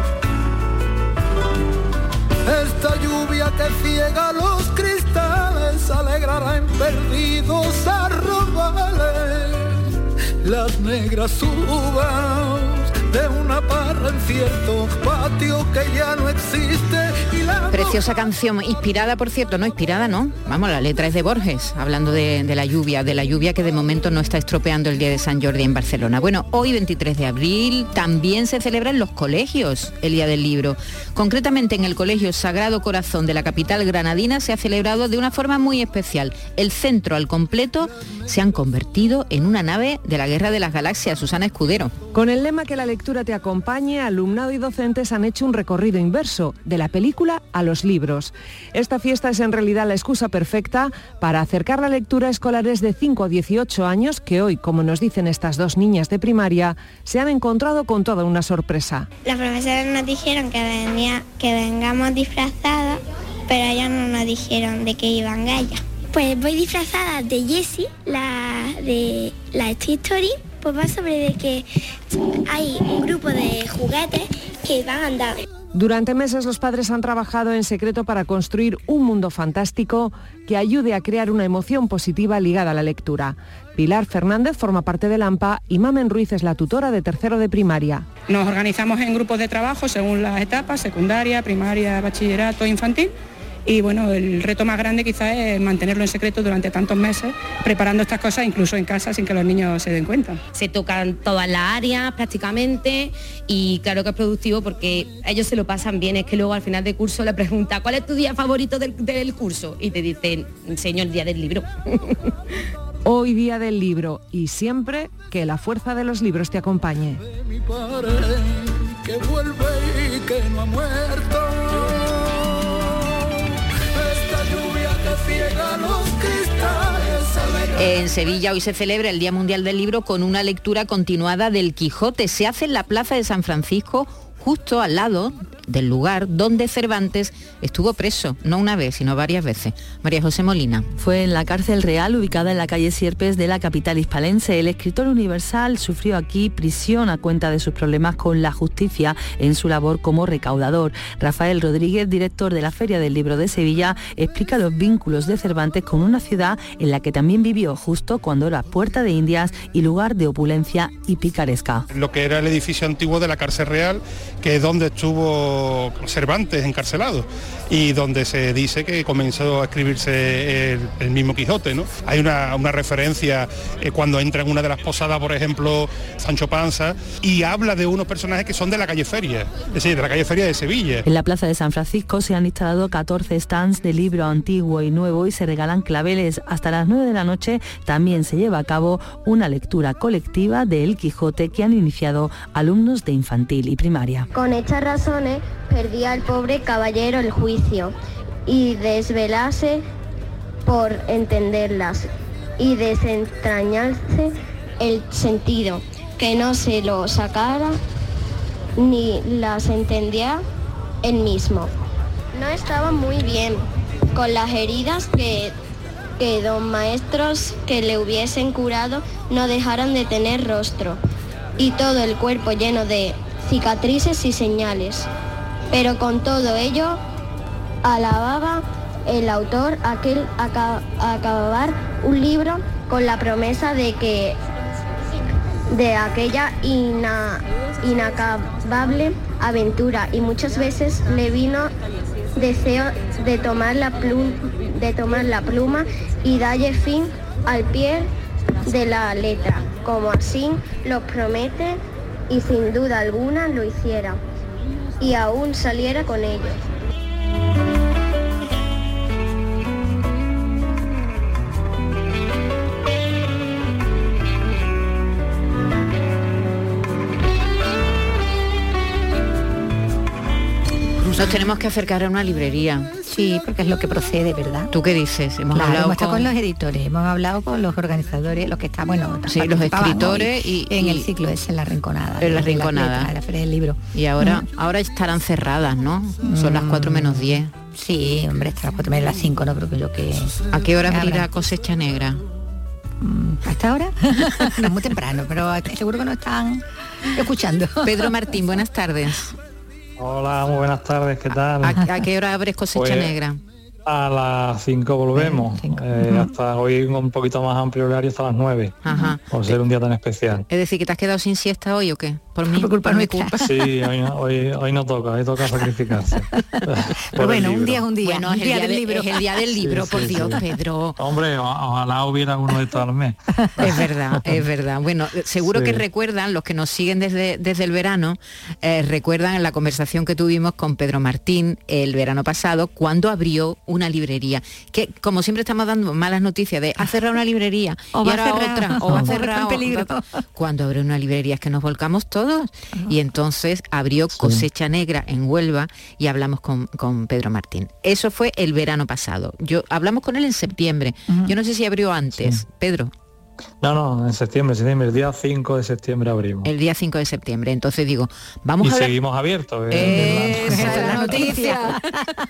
Esta lluvia que ciega los cristales alegrará en perdidos arrabales las negras uvas de una parra en cierto patio que ya no existe. Y la preciosa canción, inspirada, por cierto, no inspirada, ¿no? Vamos, la letra es de Borges, hablando de la lluvia que de momento no está estropeando el día de San Jordi en Barcelona. Bueno, hoy 23 de abril también se celebra en los colegios el Día del Libro. Concretamente en el Colegio Sagrado Corazón de la capital granadina se ha celebrado de una forma muy especial. El centro al completo se han convertido en una nave de la Guerra de las Galaxias. Susana Escudero. Con el lema que la lectura te acompañe, alumnado y docentes han hecho un recorrido inverso, de la película a los libros. Esta fiesta es en realidad la excusa perfecta para acercar la lectura a escolares de 5 a 18 años que hoy, como nos dicen estas dos niñas de primaria, se han encontrado con toda una sorpresa. Las profesoras nos dijeron que vengamos disfrazadas, pero ellas no nos dijeron de qué iban ellas. Pues voy disfrazada de Jessie, la de la Toy Story. Pues va sobre de que hay un grupo de juguetes que van a andar. Durante meses los padres han trabajado en secreto para construir un mundo fantástico que ayude a crear una emoción positiva ligada a la lectura. Pilar Fernández forma parte del AMPA y Mamen Ruiz es la tutora de tercero de primaria. Nos organizamos en grupos de trabajo según las etapas, secundaria, primaria, bachillerato, infantil. Y bueno, el reto más grande quizás es mantenerlo en secreto durante tantos meses, preparando estas cosas incluso en casa sin que los niños se den cuenta. Se tocan todas las áreas prácticamente y claro que es productivo porque ellos se lo pasan bien. Es que luego al final del curso le pregunta ¿cuál es tu día favorito del curso? Y te dicen, enseño el día del libro. Hoy Día del Libro y siempre que la fuerza de los libros te acompañe. Mi padre, que vuelve y que no ha muerto. En Sevilla hoy se celebra el Día Mundial del Libro con una lectura continuada del Quijote. Se hace en la Plaza de San Francisco, justo al lado del lugar donde Cervantes estuvo preso, no una vez, sino varias veces. María José Molina. Fue en la cárcel real ubicada en la calle Sierpes de la capital hispalense. El escritor universal sufrió aquí prisión a cuenta de sus problemas con la justicia en su labor como recaudador. Rafael Rodríguez, director de la Feria del Libro de Sevilla, explica los vínculos de Cervantes con una ciudad en la que también vivió justo cuando era puerta de Indias y lugar de opulencia y picaresca. Lo que era el edificio antiguo de la cárcel real, que es donde estuvo estuvo Cervantes encarcelado y donde se dice que comenzó a escribirse el mismo Quijote, ¿no? Hay una referencia cuando entra en una de las posadas, por ejemplo, Sancho Panza, y habla de unos personajes que son de la calle Feria, es decir, de la calle Feria de Sevilla. En la Plaza de San Francisco se han instalado 14 stands de libro antiguo y nuevo y se regalan claveles. Hasta las 9 de la noche también se lleva a cabo una lectura colectiva de El Quijote que han iniciado alumnos de infantil y primaria. Con hechas razones perdía el pobre caballero el juicio y desvelase por entenderlas y desentrañarse el sentido, que no se lo sacara ni las entendía él mismo. No estaba muy bien con las heridas que don maestros que le hubiesen curado no dejaran de tener rostro y todo el cuerpo lleno de cicatrices y señales. Pero con todo ello alababa el autor acabar un libro con la promesa de aquella inacabable aventura, y muchas veces le vino deseo de tomar la pluma y darle fin al pie de la letra, como así lo promete, y sin duda alguna lo hiciera y aún saliera con ello. Nos tenemos que acercar a una librería. Sí, porque es lo que procede, ¿verdad? ¿Tú qué dices? Hemos estado con los editores, hemos hablado con los organizadores, los que están, sí, los escritores, ¿no? y en el ciclo ese, en la Rinconada. En la Rinconada. En la Feria del Libro. Y ahora estarán cerradas, ¿no? Son las 4 menos 10. Sí, hombre, hasta las 4 menos las 5, no creo que yo que... ¿A qué hora abrirá Cosecha Negra? ¿Hasta ahora? No, es muy temprano, pero seguro que no están escuchando. Pedro Martín, buenas tardes. Hola, muy buenas tardes, ¿qué tal? ¿A qué hora abres Cosecha Negra? A las 5 volvemos, hasta hoy un poquito más amplio horario, hasta las 9, por ser un día tan especial. Es decir, ¿que te has quedado sin siesta hoy o qué? Por mi culpa. Sí, hoy no toca sacrificarse. Pero bueno, un día es un día. Bueno, es el día del libro. Es el día del libro, sí, por Dios, sí. Pedro. Hombre, ojalá hubiera uno de todo el mes. Es verdad. Bueno, seguro que recuerdan, los que nos siguen desde el verano, recuerdan en la conversación que tuvimos con Pedro Martín el verano pasado, cuando abrió una librería, que como siempre estamos dando malas noticias de ha cerrado una librería y ahora otra, o va a cerrar otra. Cuando abrió una librería es que nos volcamos todos, y entonces abrió Cosecha Negra en Huelva y hablamos con Pedro Martín. Eso fue el verano pasado. Hablamos con él en septiembre. Yo no sé si abrió antes, Pedro. No, en septiembre, el día 5 de septiembre abrimos. El día 5 de septiembre, entonces digo, vamos a ver... seguimos abiertos. Esa es la noticia.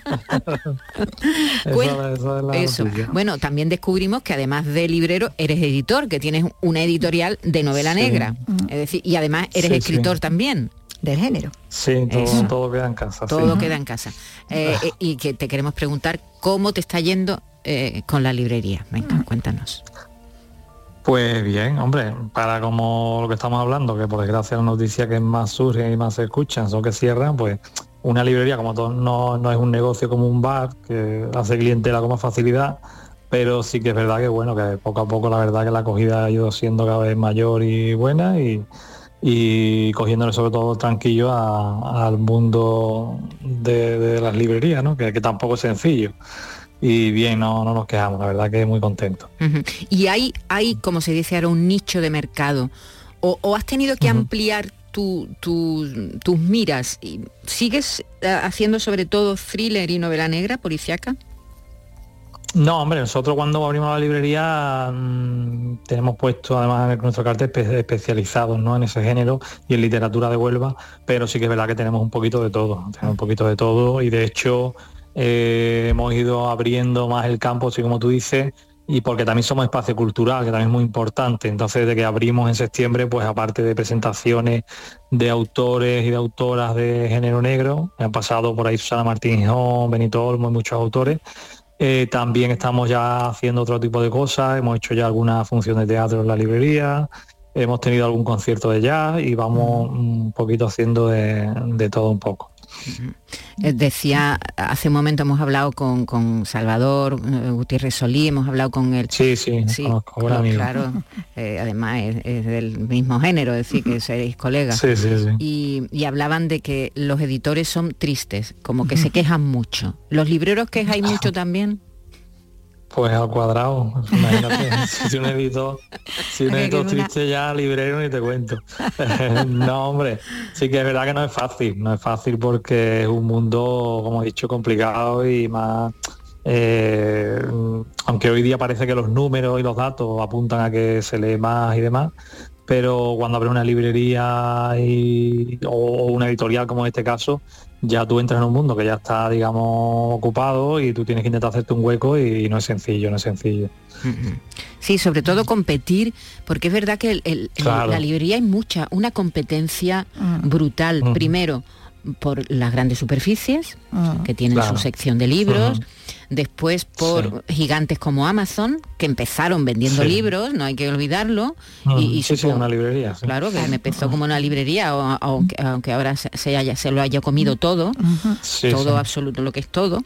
Esa es la noticia. Bueno, también descubrimos que además de librero, eres editor, que tienes una editorial de novela negra. Es decir, y además eres escritor también. Del género. Sí, todo queda en casa. Todo queda en casa. Y que te queremos preguntar cómo te está yendo con la librería. Venga, cuéntanos. Pues bien, hombre, para como lo que estamos hablando, que por desgracia la noticia que más surge y más se escuchan son que cierran, pues una librería como todo no es un negocio como un bar que hace clientela con más facilidad, pero sí que es verdad que bueno, que poco a poco la verdad que la acogida ha ido siendo cada vez mayor y buena y cogiéndole sobre todo tranquillo al mundo de las librerías, ¿no? Que tampoco es sencillo. Y bien, no nos quejamos, la verdad que muy contentos. Y hay, como se dice ahora, un nicho de mercado. ¿O has tenido que ampliar tus miras? ¿Sigues haciendo sobre todo thriller y novela negra, policíaca? No, hombre, nosotros cuando abrimos la librería tenemos puesto además en nuestro cartel especializados, ¿no?, en ese género y en literatura de Huelva, pero sí que es verdad que tenemos un poquito de todo, y de hecho... hemos ido abriendo más el campo, así como tú dices, y porque también somos espacio cultural, que también es muy importante. Entonces, desde que abrimos en septiembre, pues aparte de presentaciones de autores y de autoras de género negro, han pasado por ahí Susana Martín Gijón, Benito Olmo y muchos autores, también estamos ya haciendo otro tipo de cosas. Hemos hecho ya algunas funciones de teatro en la librería, hemos tenido algún concierto de jazz y vamos un poquito haciendo de todo un poco. Decía, hace un momento hemos hablado con Salvador Gutiérrez Solí, hemos hablado con él. Sí, conozco, claro, además es del mismo género, es decir, que seréis colegas. Sí. Y hablaban de que los editores son tristes, como que se quejan mucho. ¿Los libreros quejáis mucho también? Pues al cuadrado, imagínate, si un editor triste ya, librero, ni te cuento. No, hombre, sí que es verdad que no es fácil porque es un mundo, como he dicho, complicado y más, aunque hoy día parece que los números y los datos apuntan a que se lee más y demás, pero cuando abres una librería o una editorial como en este caso, ya tú entras en un mundo que ya está, digamos, ocupado y tú tienes que intentar hacerte un hueco y no es sencillo. Sí, sobre todo competir, porque es verdad que la librería hay una competencia brutal. Primero, por las grandes superficies, que tienen su sección de libros, después por gigantes como Amazon, que empezaron vendiendo libros, no hay que olvidarlo, y una librería. Claro, que empezó como una librería, aunque ahora se lo haya comido todo, absoluto, lo que es todo.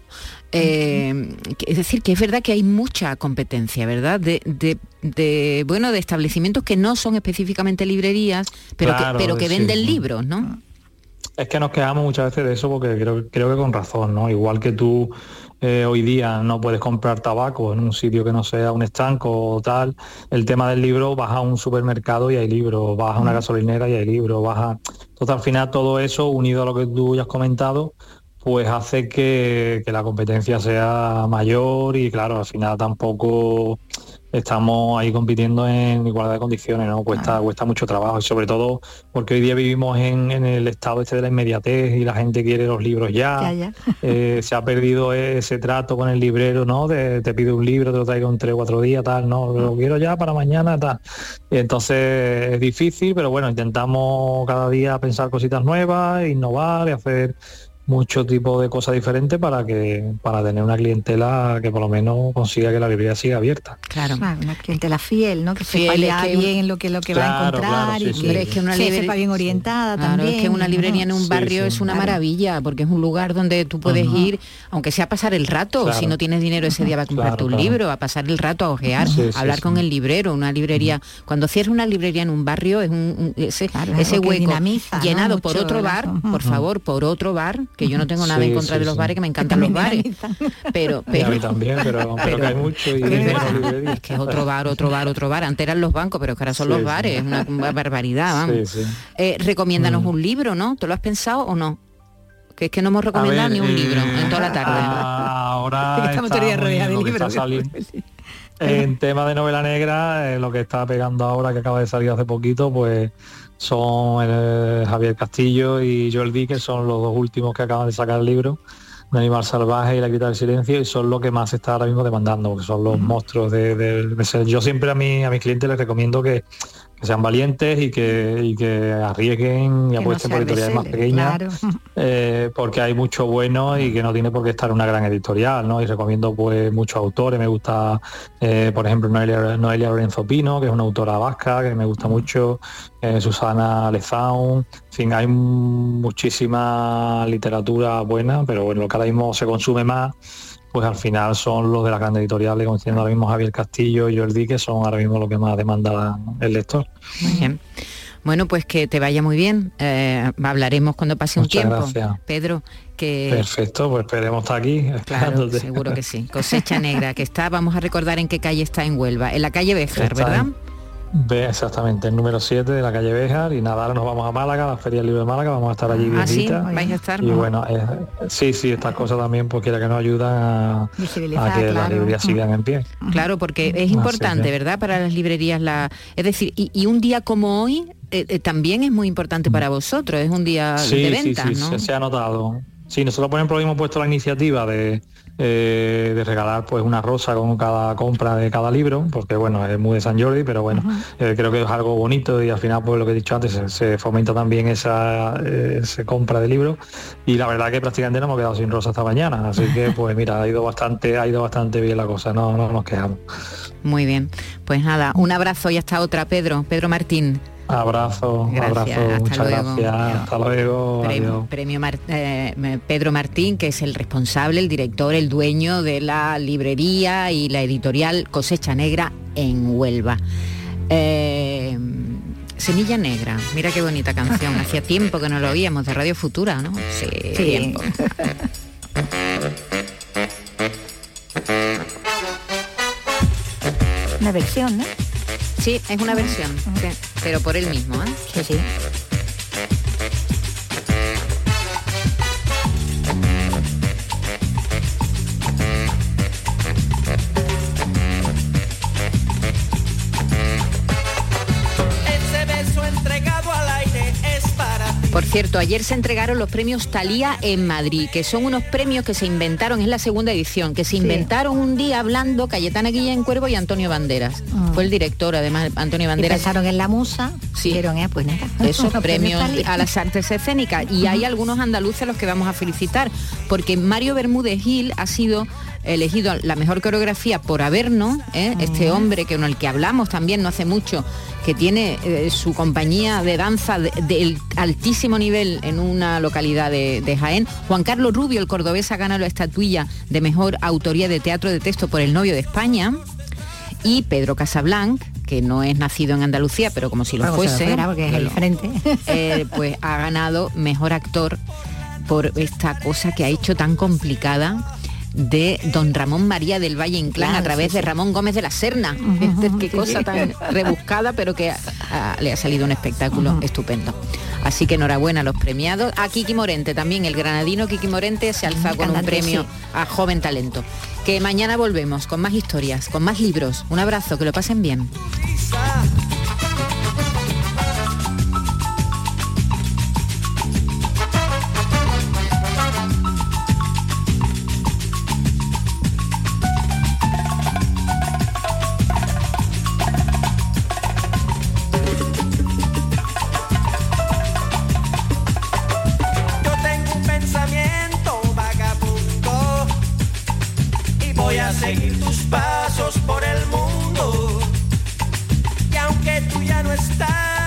Es decir, que es verdad que hay mucha competencia, ¿verdad? De establecimientos que no son específicamente librerías, pero que venden libros, ¿no? Es que nos quejamos muchas veces de eso porque creo que con razón, ¿no? Igual que tú hoy día no puedes comprar tabaco en un sitio que no sea un estanco o tal, el tema del libro, vas a un supermercado y hay libros, vas a una gasolinera y hay libros, Entonces al final todo eso, unido a lo que tú ya has comentado, pues hace que la competencia sea mayor y claro, al final tampoco estamos ahí compitiendo en igualdad de condiciones, ¿no? Cuesta mucho trabajo y sobre todo porque hoy día vivimos en el estado de la inmediatez y la gente quiere los libros ya. Se ha perdido ese trato con el librero, ¿no? Te pide un libro, te lo traigo en 3 o 4 días, tal, no, lo quiero ya para mañana, tal. Y entonces es difícil, pero bueno, intentamos cada día pensar cositas nuevas, innovar y hacer mucho tipo de cosas diferentes para tener una clientela que por lo menos consiga que la librería siga abierta. Claro, una clientela fiel, ¿no? Que sepa bien lo que va a encontrar y que una sepa bien orientada también. Es que una librería en un barrio es una maravilla, porque es un lugar donde tú puedes ir, aunque sea a pasar el rato, si no tienes dinero ese día va a comprarte un libro, a pasar el rato, a ojear, a hablar con el librero. Una librería, cuando cierras una librería en un barrio, es ese hueco dinamiza, llenado por otro bar, por favor, por otro bar, que yo no tengo nada en contra de los bares, que me encantan los bares, pero a mí también, pero que hay mucho y es que es otro bar. Antes eran los bancos, pero que ahora son los bares, es una barbaridad, vamos. Recomiéndanos un libro, ¿no? ¿Te lo has pensado o no? Que es que no hemos recomendado ni un libro en toda la tarde. Ahora estamos rodeados de libros. En tema de novela negra, lo que está pegando ahora, que acaba de salir hace poquito, pues son Javier Castillo y Joel Dicker, son los dos últimos que acaban de sacar el libro, Un animal salvaje y La grita del silencio, y son lo que más se está ahora mismo demandando, porque son los monstruos de ser. Yo siempre a mis clientes les recomiendo que sean valientes y que arriesguen y apuesten por editoriales más pequeñas, porque hay mucho bueno y que no tiene por qué estar una gran editorial, ¿no? Y recomiendo pues muchos autores. Me gusta, por ejemplo, Noelia Lorenzo Pino, que es una autora vasca que me gusta mucho, Susana Lezaun, en fin, hay muchísima literatura buena, pero bueno, lo que ahora mismo se consume más, pues al final son los de las grandes editoriales, como diciendo ahora mismo Javier Castillo y Joel Dicker, que son ahora mismo lo que más demanda el lector. Muy bien. Bueno, pues que te vaya muy bien. Hablaremos cuando pase un tiempo. Gracias. Pedro, que... Perfecto, pues esperemos estar aquí. Claro, seguro que sí. Cosecha Negra, que está, vamos a recordar en qué calle está en Huelva. En la calle Béjar, ¿verdad? Exactamente, el número 7 de la calle Béjar, y nada, ahora nos vamos a Málaga, la Feria del Libro de Málaga, vamos a estar allí bien. ¿Sí? ¿Vais a estar? Y bueno, sí, estas cosas también pues quiera que nos ayudan a que las librerías sigan en pie. Claro, porque es importante, ¿verdad? Para las librerías, es decir, y un día como hoy también es muy importante para vosotros, es un día de ventas, ¿no? Sí, se ha notado. Sí, nosotros por ejemplo hemos puesto la iniciativa de regalar pues una rosa con cada compra de cada libro, porque bueno, es muy de San Jordi, pero bueno, creo que es algo bonito y al final pues lo que he dicho antes, se fomenta también esa compra de libros, y la verdad que prácticamente no hemos quedado sin rosa esta mañana, así que pues mira, ha ido bastante bien la cosa, no nos quejamos. Muy bien, pues nada, un abrazo y hasta otra, Pedro Martín. Abrazo, muchas gracias. Hasta luego. Premio Pedro Martín, que es el responsable, el director, el dueño de la librería y la editorial Cosecha Negra en Huelva. Semilla Negra, mira qué bonita canción. Hacía tiempo que no lo oíamos, de Radio Futura, ¿no? Sí. Tiempo. Una versión, ¿no? Sí, es una versión, sí, pero por él mismo, ¿eh? Sí, sí. Por cierto, ayer se entregaron los premios Thalía en Madrid, que son unos premios que se inventaron, es la segunda edición, que se inventaron un día hablando Cayetana Guillén Cuervo y Antonio Banderas. Fue el director, además, Antonio Banderas. Y pensaron en la musa, sí. Dijeron, pues nada. Esos premios a las artes escénicas. Y hay algunos andaluces a los que vamos a felicitar, porque Mario Bermúdez Gil ha sido elegido la mejor coreografía por Averno, este hombre con el que hablamos también no hace mucho, que tiene su compañía de danza del altísimo nivel en una localidad de Jaén. Juan Carlos Rubio, el cordobés, ha ganado la estatuilla de mejor autoría de teatro de texto por El novio de España. Y Pedro Casablanc, que no es nacido en Andalucía, pero como si lo fuese, porque es el frente. Pues ha ganado mejor actor por esta cosa que ha hecho tan complicada de don Ramón María del Valle Inclán, a través de Ramón Gómez de la Serna. Qué cosa tan rebuscada, pero que le ha salido un espectáculo estupendo. Así que enhorabuena a los premiados. A Kiki Morente también, el granadino Kiki Morente se alza con un premio a joven talento. Que mañana volvemos con más historias, con más libros. Un abrazo, que lo pasen bien. Seguir tus pasos por el mundo y aunque tú ya no estás